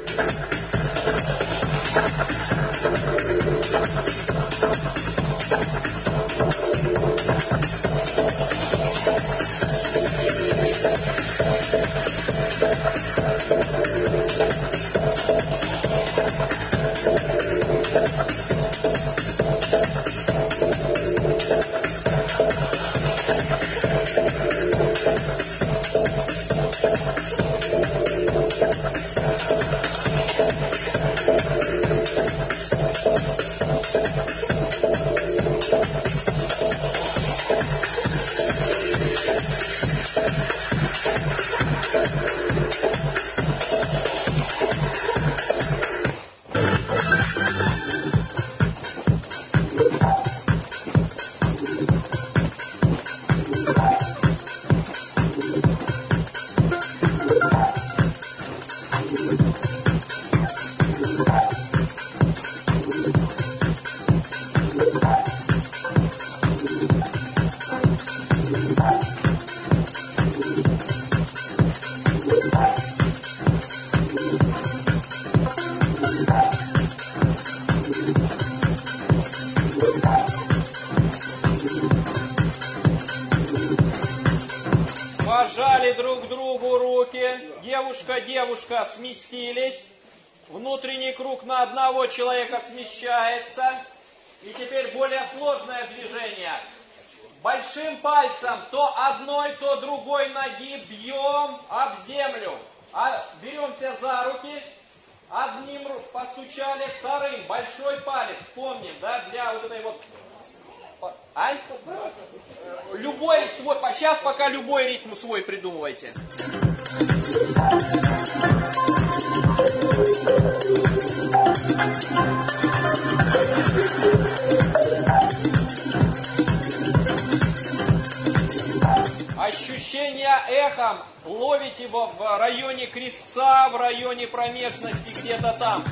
[SPEAKER 1] Пожали друг другу руки. Девушка, сместились. Внутренний круг на одного человека смещается. И теперь более сложное движение. Большим пальцем то одной, то другой ноги бьем об землю. Беремся за руки. Одним постучали, вторым. Большой палец, вспомним, да, для вот этой вот... Любой свой, сейчас пока любой ритм свой придумывайте. Ощущение эхом ловите его в районе крестца, в районе промежности, где-то там.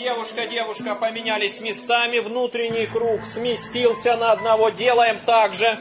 [SPEAKER 1] девушка поменялись местами. Внутренний круг сместился на одного. Делаем так же.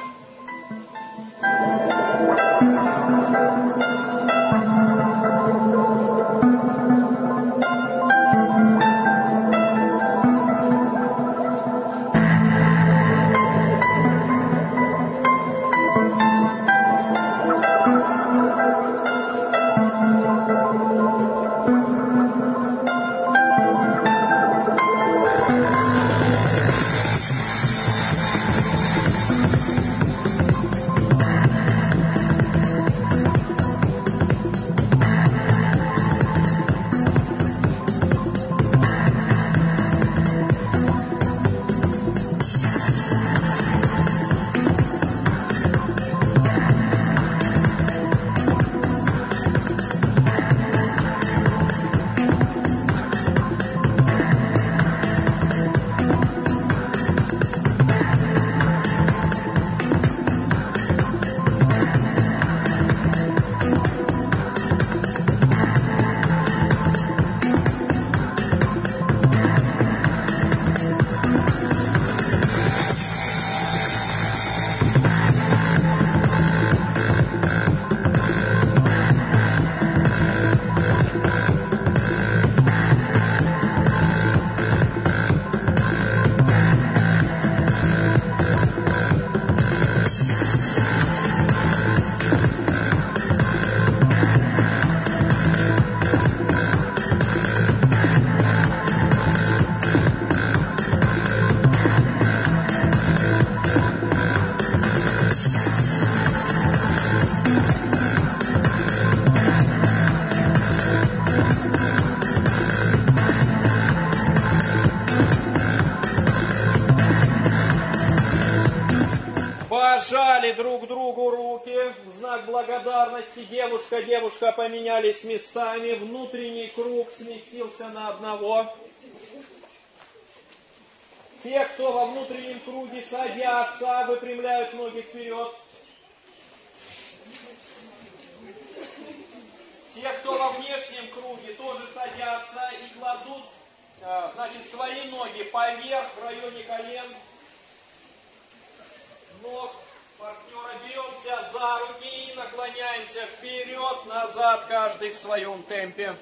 [SPEAKER 1] Пожали друг другу руки в знак благодарности. Девушка поменялись местами. Внутренний круг сместился на одного. Те, кто во внутреннем круге, садятся, выпрямляют ноги вперед. Те, кто во внешнем круге, тоже садятся и кладут, свои ноги поверх, в районе колен. Ног партнера, беремся за руки и наклоняемся вперед, назад, каждый в своем темпе.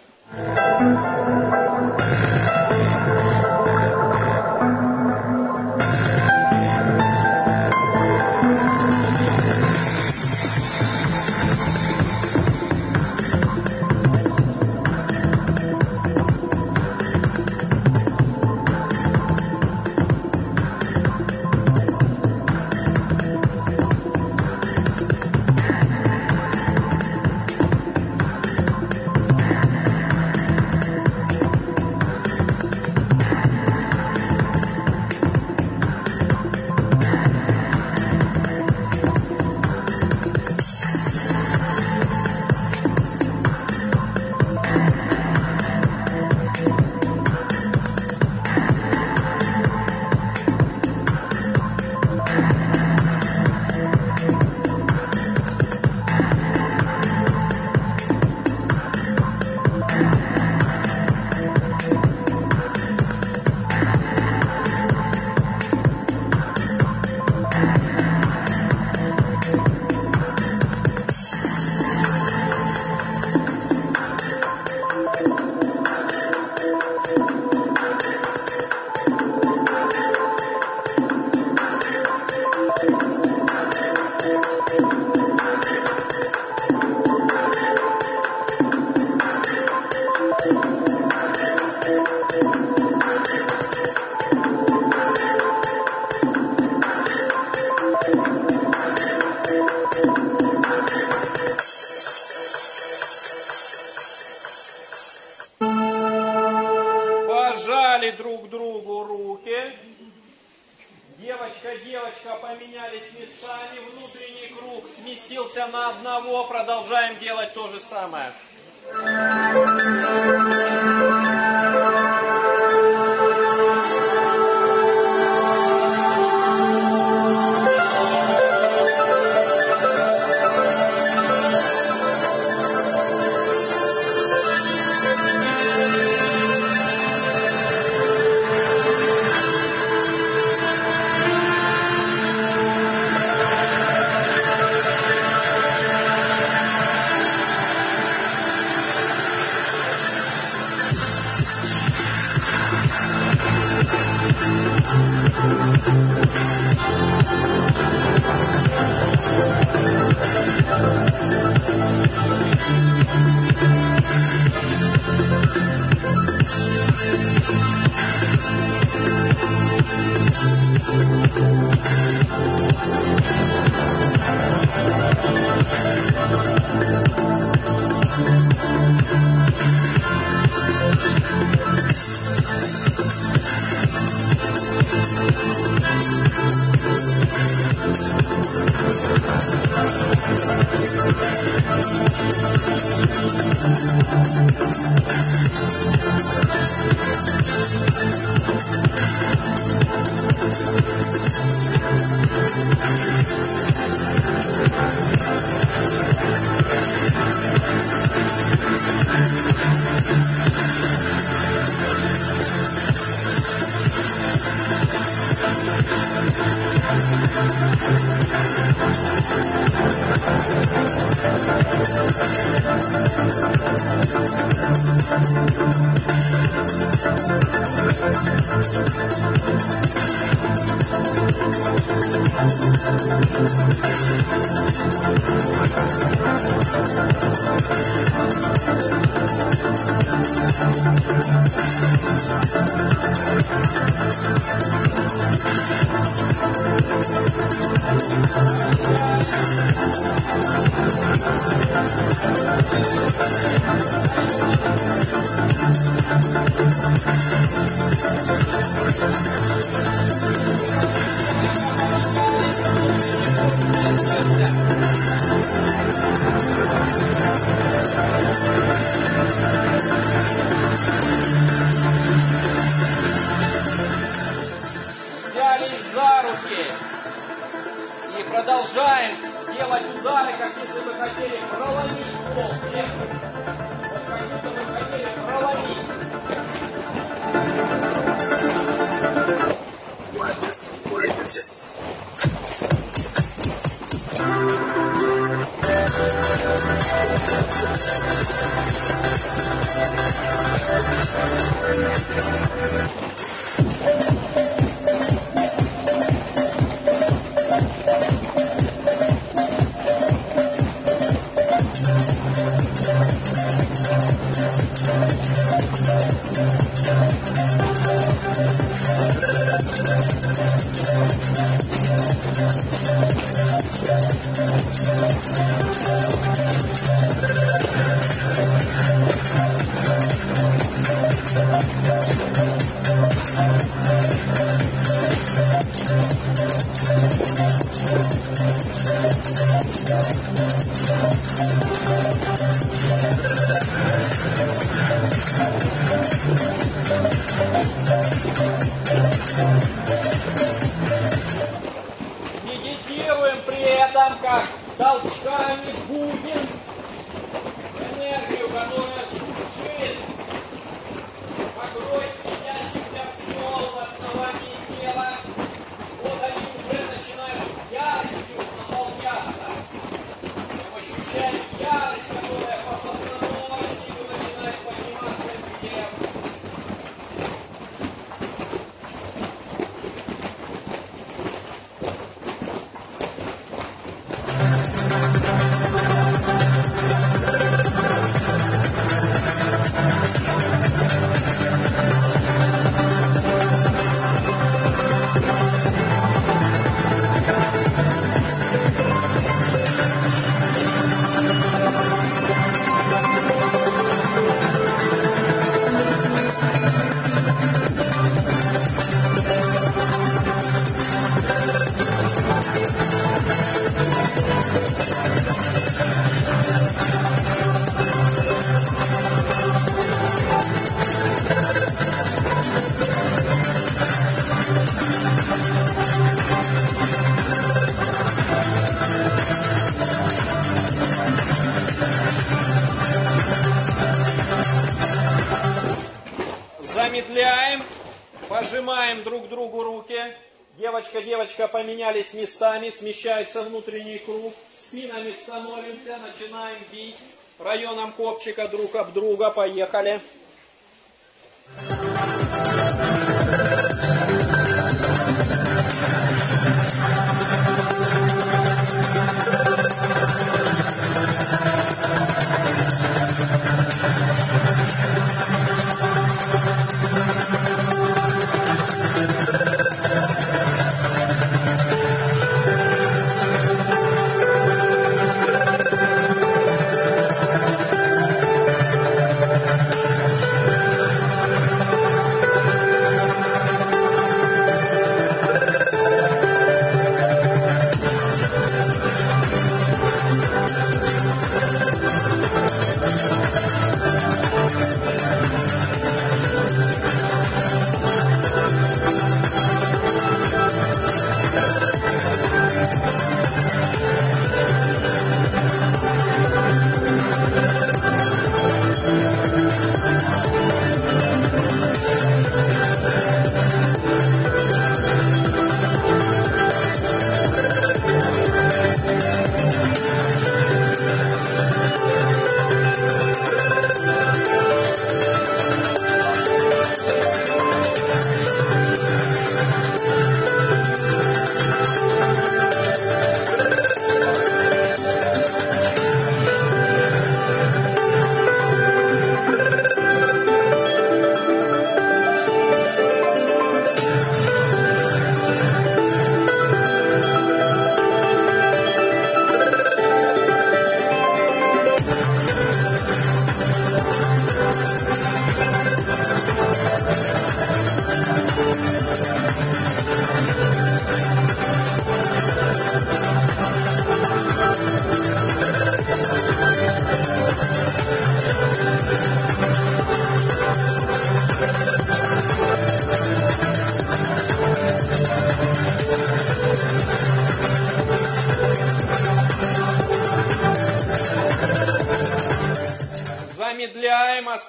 [SPEAKER 1] Пожали друг другу руки. Девочка поменялись местами. Внутренний круг сместился на одного. Продолжаем делать то же самое. Продолжаем делать удары, как если вы хотели проломить пол. Вот как будто вы хотели проломить. Медитируем при этом, как толчками будем энергию, которая сушит покрой светящихся пчел в основании тела. Вот они уже начинают яростью наполняться. Мы ощущаем ярость, которая по позвоночнику начинает подниматься вверх. Замедляем, пожимаем друг другу руки. Девочка, поменялись местами, смещается внутренний круг. Спинами становимся, начинаем бить районом копчика друг об друга. Поехали.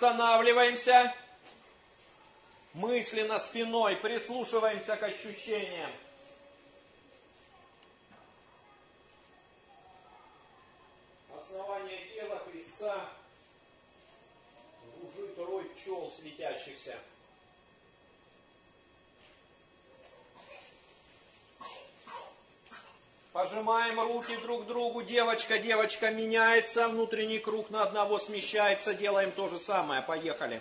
[SPEAKER 1] Останавливаемся. Мысленно спиной прислушиваемся к ощущениям. Основание тела, крестца. Жужжит рой пчел светящихся. Пожимаем руки друг к другу. Девочка меняется. Внутренний круг на одного смещается. Делаем то же самое. Поехали.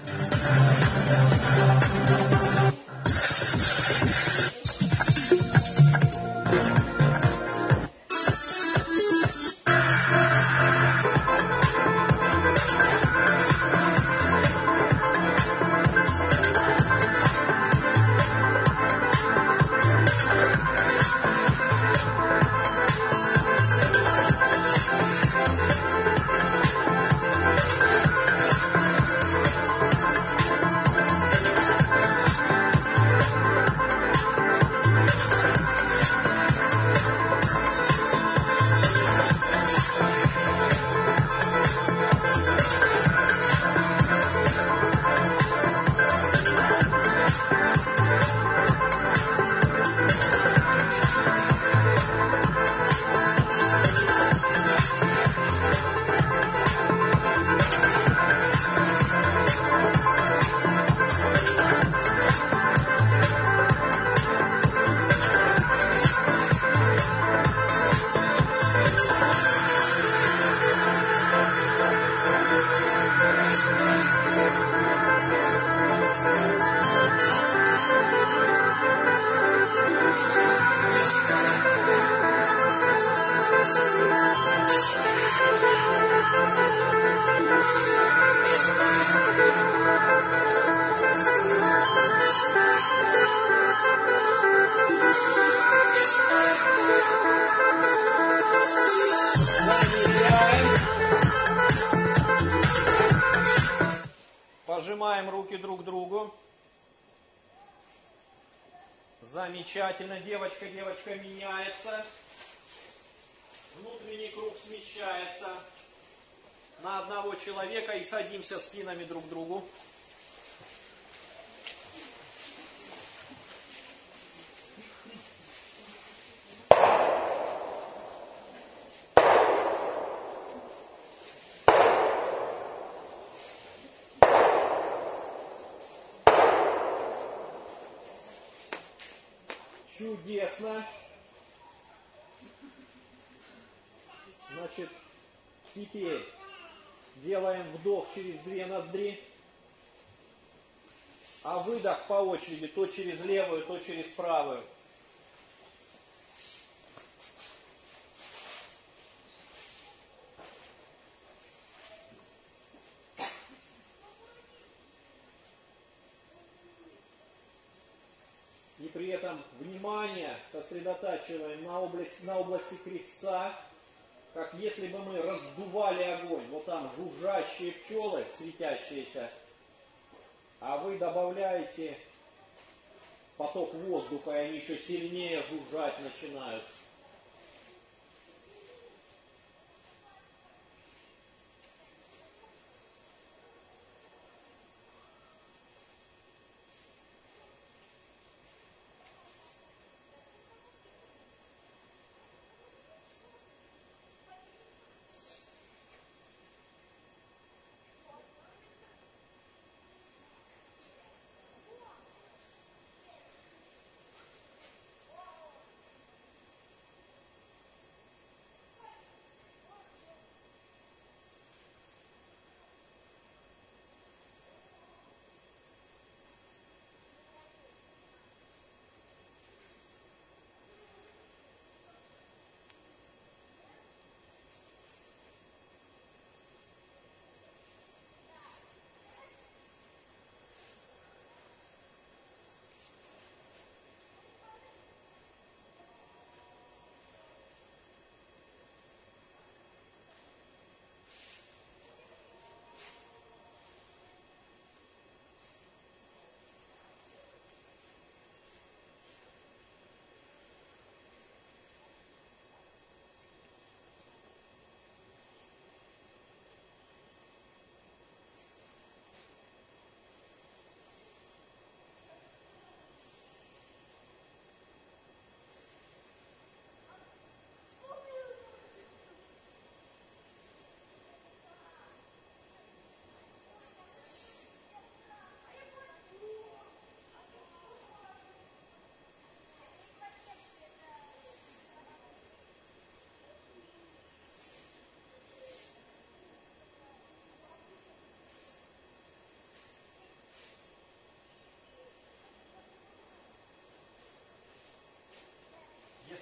[SPEAKER 1] Пожимаем руки друг к другу. Замечательно. Девочка меняется. Внутренний круг смещается на одного человека и садимся спинами друг к другу. Чудесно. Значит, теперь делаем вдох через 2 ноздри, а выдох по очереди, то через левую, то через правую. И при этом внимание сосредотачиваем на области крестца, как если бы мы раздували огонь. Вот там жужжащие пчелы, светящиеся, а вы добавляете поток воздуха, и они еще сильнее жужжать начинают.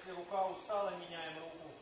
[SPEAKER 1] Если рука устала, меняем руку.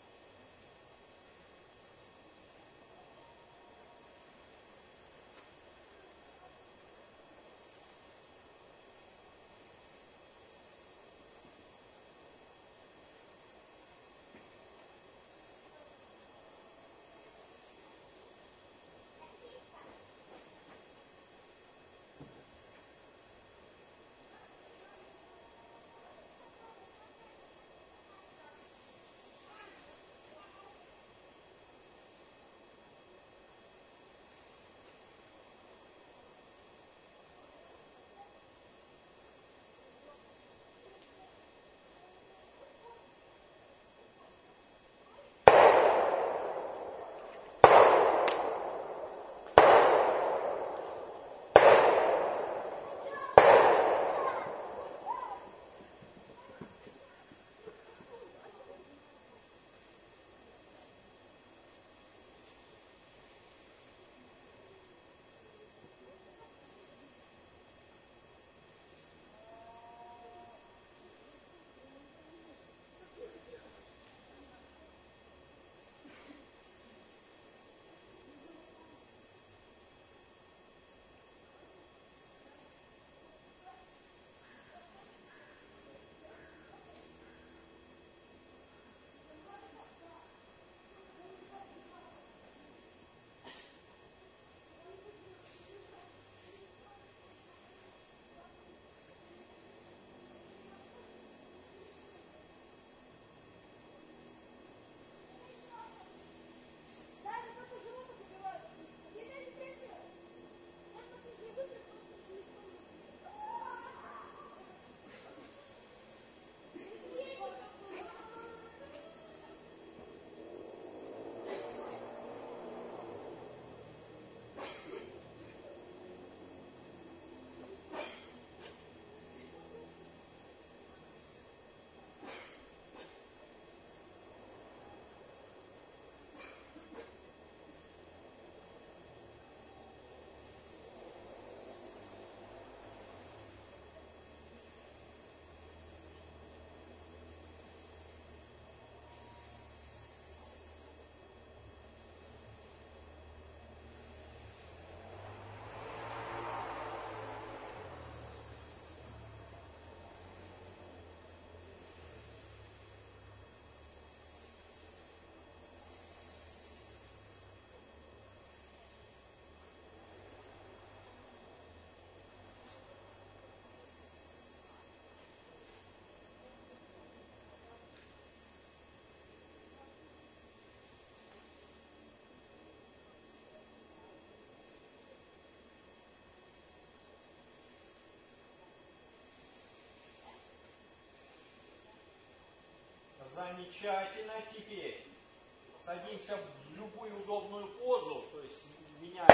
[SPEAKER 1] Замечательно. Теперь садимся в любую удобную позу, то есть меняем.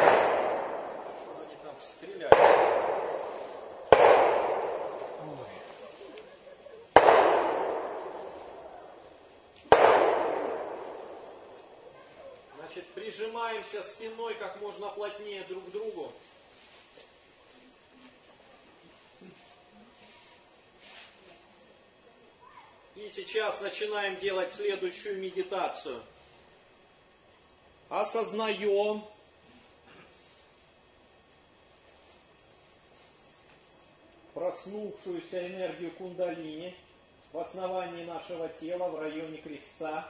[SPEAKER 1] Что они там стреляют? Значит, прижимаемся спиной как можно плотнее друг к другу. И сейчас начинаем делать следующую медитацию. Осознаем проснувшуюся энергию кундалини в основании нашего тела, в районе крестца.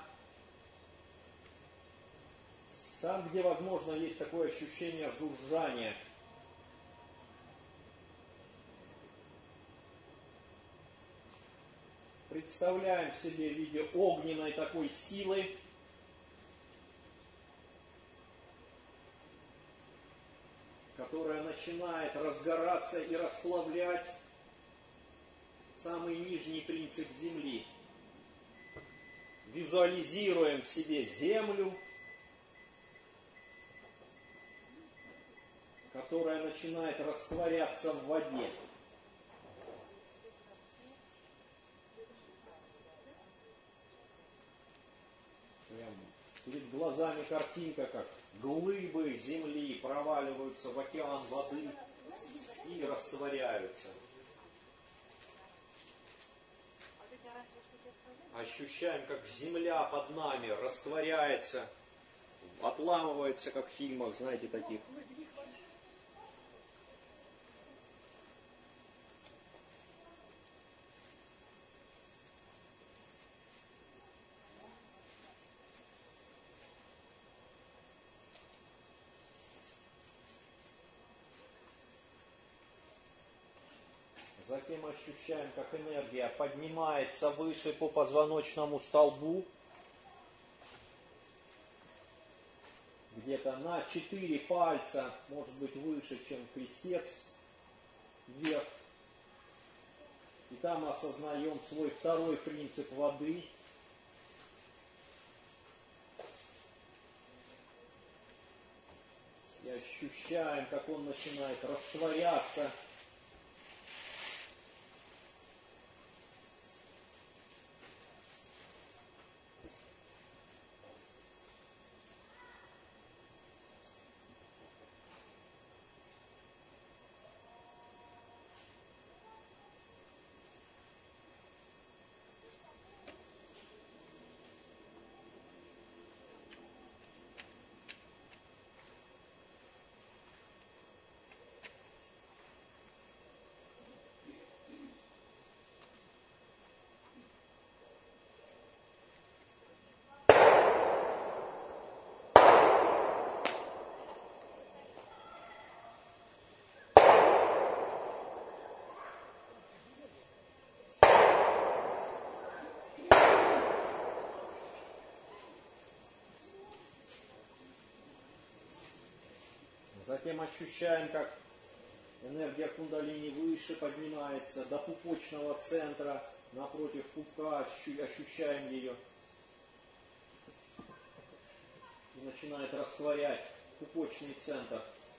[SPEAKER 1] Там, где, возможно, есть такое ощущение жужжания. Представляем себе в виде огненной такой силы, которая начинает разгораться и расплавлять самый нижний принцип Земли. Визуализируем в себе Землю, которая начинает растворяться в воде. Перед глазами картинка, как глыбы земли проваливаются в океан воды и растворяются. А ощущаем, как земля под нами растворяется, отламывается, как в фильмах, знаете, таких. Затем ощущаем, как энергия поднимается выше по позвоночному столбу, где-то на 4 пальца, может быть выше, чем крестец, вверх. И там осознаем свой второй принцип воды. И ощущаем, как он начинает растворяться. Затем ощущаем, как энергия кундалини выше поднимается до пупочного центра, напротив пупка, ощущаем ее. И начинает растворять пупочный центр.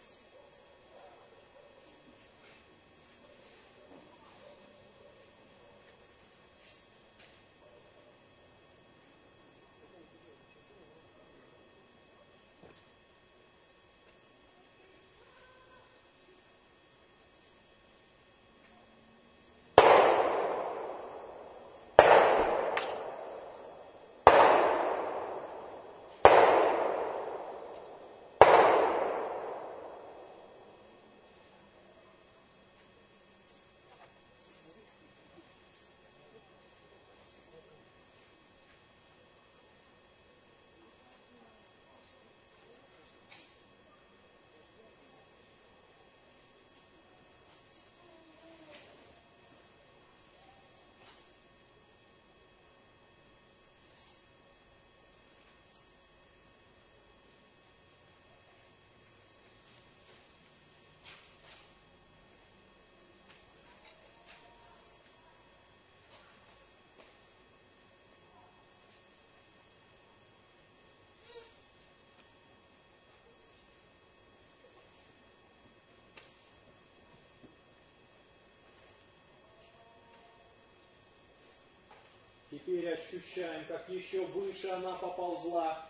[SPEAKER 1] Теперь ощущаем, как еще выше она поползла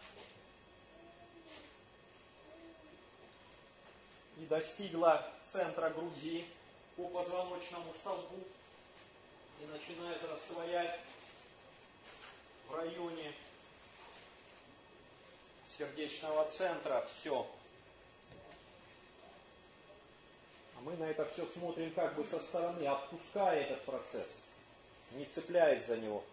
[SPEAKER 1] и достигла центра груди по позвоночному столбу и начинает растворять в районе сердечного центра все. А мы на это все смотрим как бы со стороны, отпуская этот процесс, не цепляясь за него.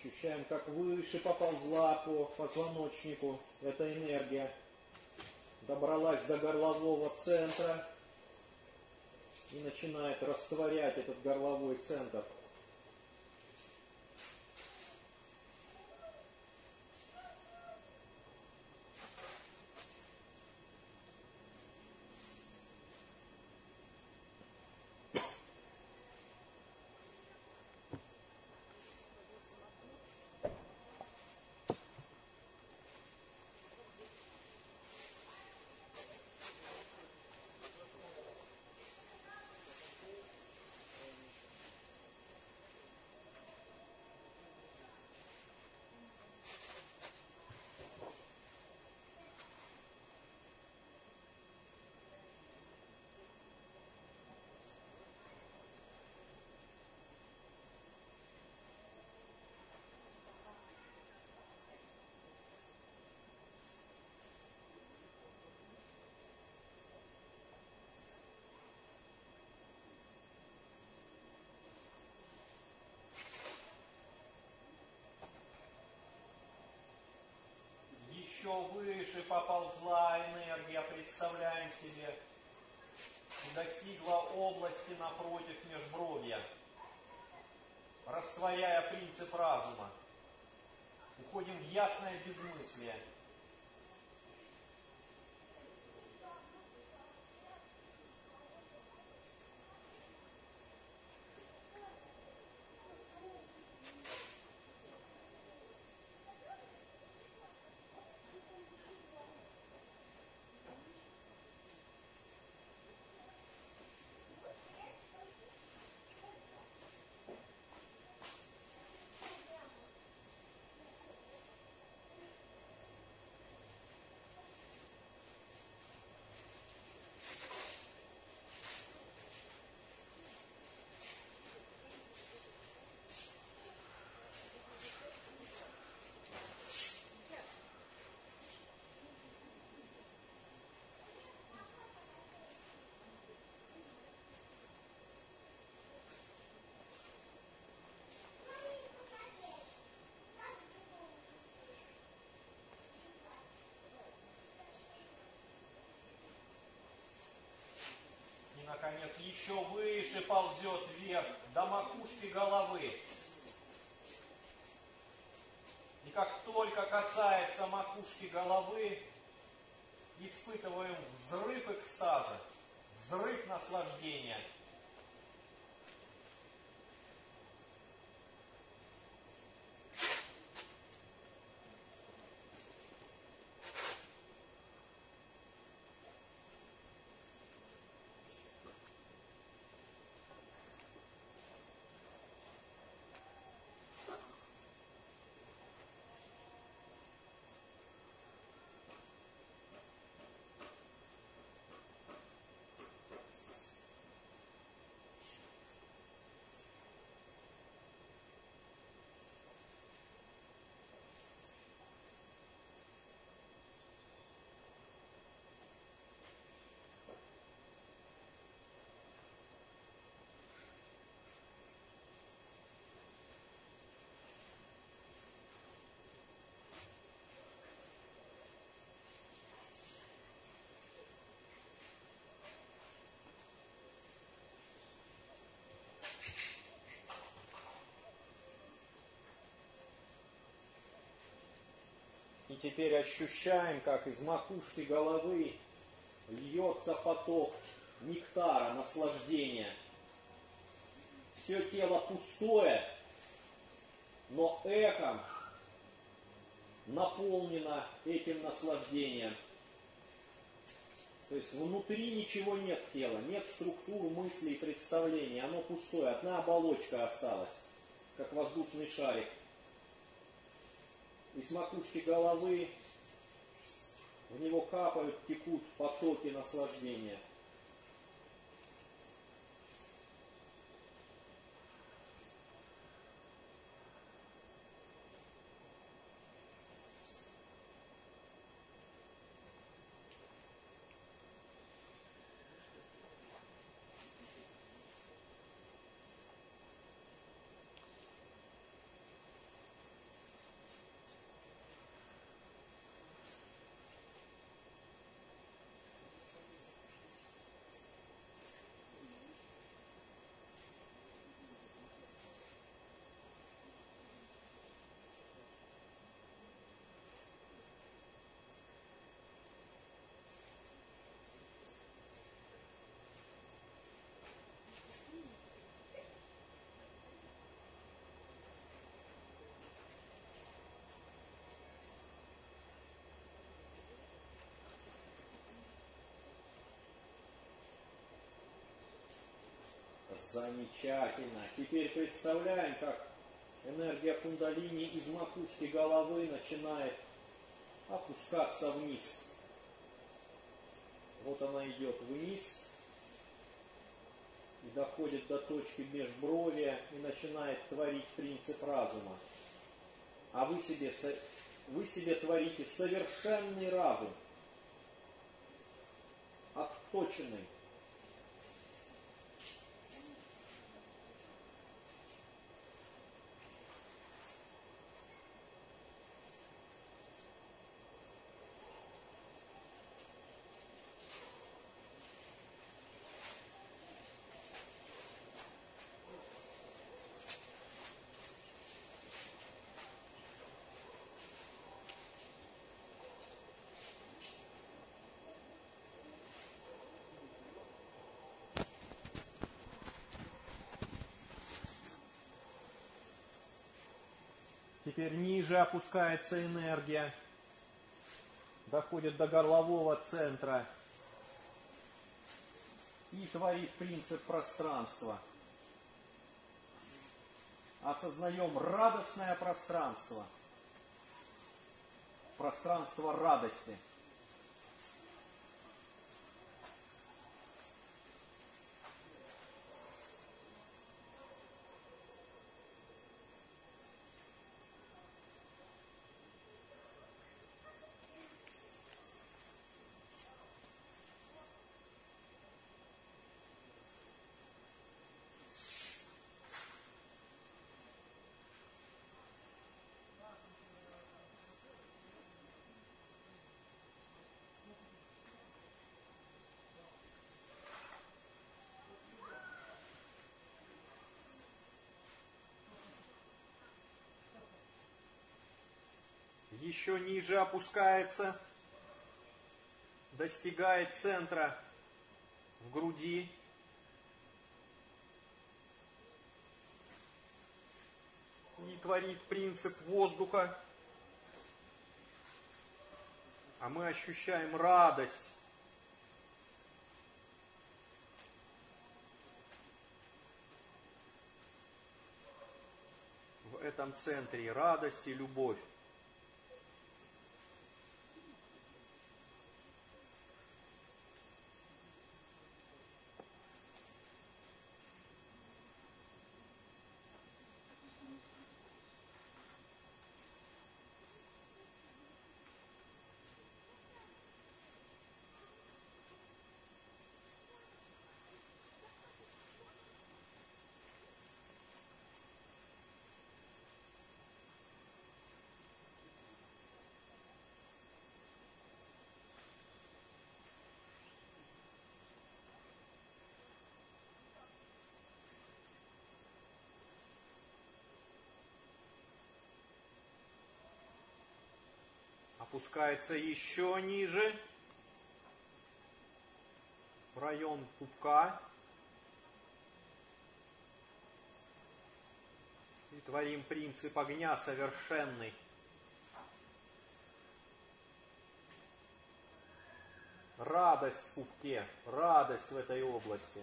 [SPEAKER 1] Ощущаем, как выше поползла по позвоночнику эта энергия. Добралась до горлового центра и начинает растворять этот горловой центр. Еще выше поползла энергия, представляем себе, и достигла области напротив межбровья, растворяя принцип разума. Уходим в ясное безмыслие. И, наконец, еще выше ползет вверх, до макушки головы. И как только касается макушки головы, испытываем взрыв экстаза, взрыв наслаждения. И теперь ощущаем, как из макушки головы льется поток нектара, наслаждения. Все тело пустое, но эхом наполнено этим наслаждением. То есть внутри ничего нет тела, нет структур, мыслей, представлений. Оно пустое, одна оболочка осталась, как воздушный шарик. И с макушки головы в него капают, текут потоки наслаждения. Замечательно. Теперь представляем, как энергия кундалини из макушки головы начинает опускаться вниз. Вот она идет вниз и доходит до точки межбровья и начинает творить принцип разума. А вы себе творите совершенный разум, отточенный. Теперь ниже опускается энергия, доходит до горлового центра и творит принцип пространства. Осознаем радостное пространство, пространство радости. Еще ниже опускается, достигает центра в груди. И творит принцип воздуха. А мы ощущаем радость. В этом центре радость и любовь. Опускается еще ниже, в район пупка. И творим принцип огня совершенный. Радость в пупке, радость в этой области.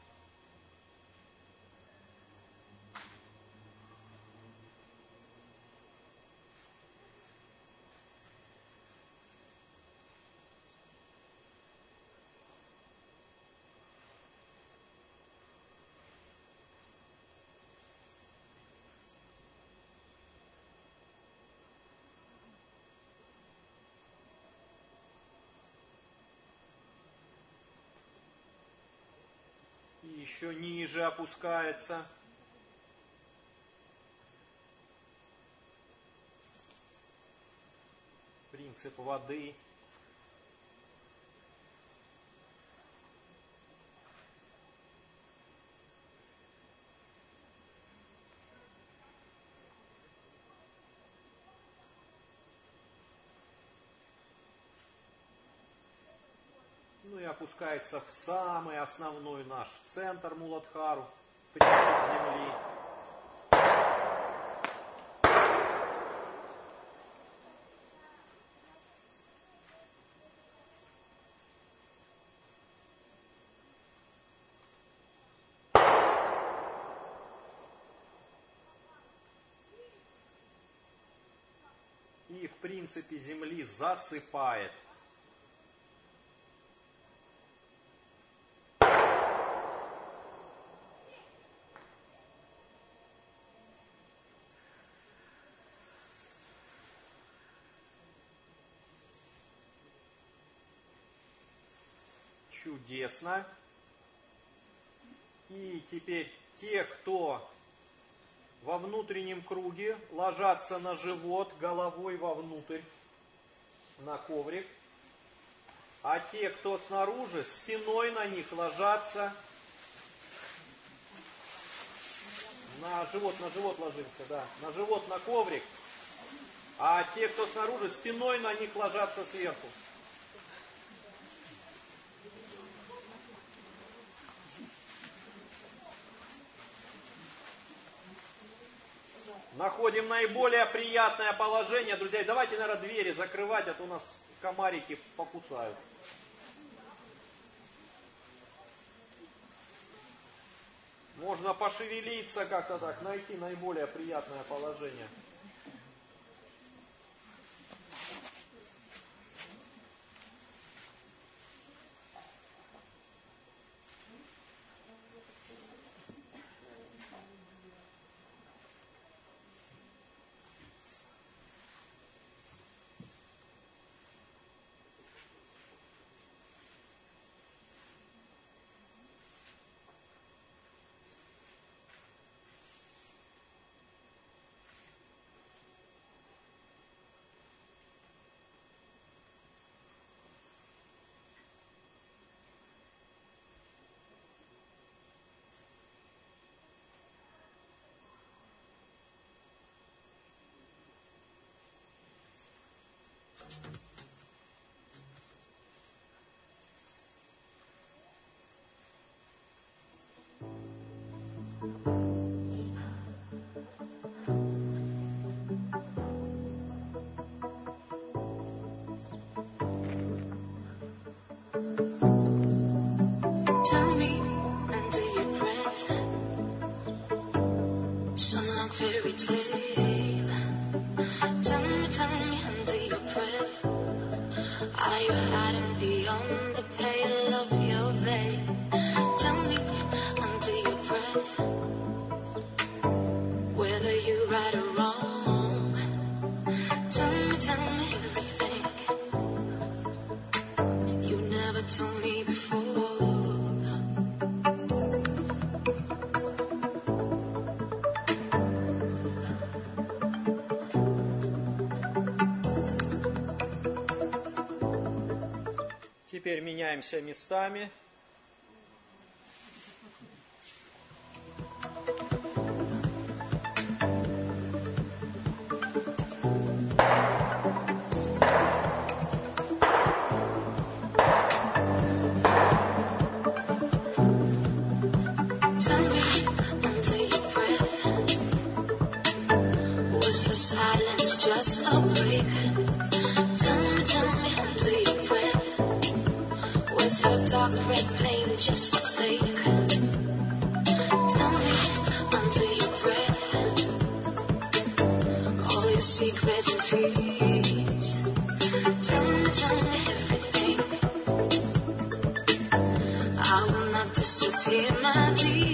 [SPEAKER 1] И еще ниже опускается. Принцип воды. Ну и опускается в самый основной наш центр Муладхару, принцип земли. и в принципе Земли засыпает. Чудесно. И теперь те, кто во внутреннем круге, ложатся на живот, головой вовнутрь, на коврик. А те, кто снаружи, спиной на них ложатся. На живот ложимся, да. На живот, на коврик. А те, кто снаружи, спиной на них ложатся сверху. Находим наиболее приятное положение. Друзья, давайте, наверное, двери закрывать, а то у нас комарики покусают. Можно пошевелиться как-то так, найти наиболее приятное положение.
[SPEAKER 9] Tell me under your breath, some long fairy tale. Tell me under your breath, are you hiding beyond the pale of your veil? Tell me under your breath, whether you're right or wrong. Tell me everything you never told me before.
[SPEAKER 1] Теперь меняемся местами.
[SPEAKER 9] Tell me under your breath, was the silence just a break? Tell me under your breath, was your dark red pain just a fake? Tell me under your breath, all your secrets and fears. Tell me everything, I will not disappear, my dear.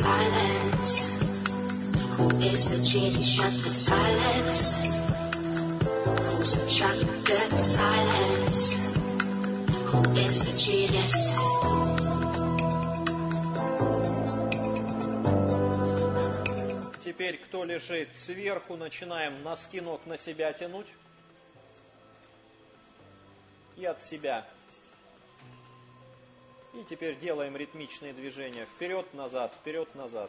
[SPEAKER 9] silence? Who is the genie? Shut the silence. Who's shut the silence? Who is the genius?
[SPEAKER 1] Теперь, кто лежит сверху, начинаем носки ног на себя тянуть. И от себя. И теперь делаем ритмичные движения. Вперед-назад, вперед-назад.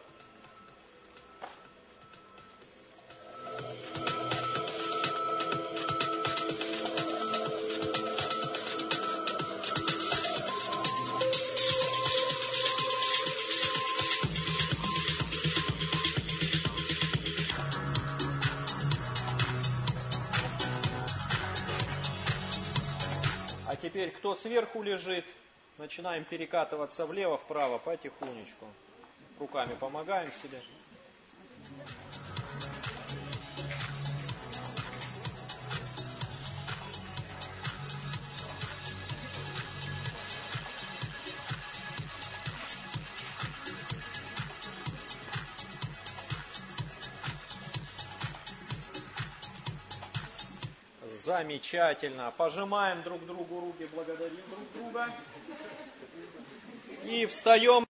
[SPEAKER 1] А теперь, кто сверху лежит, начинаем перекатываться влево-вправо потихонечку. Руками помогаем себе. Замечательно. Пожимаем друг другу руки, благодарим друг друга. И встаем.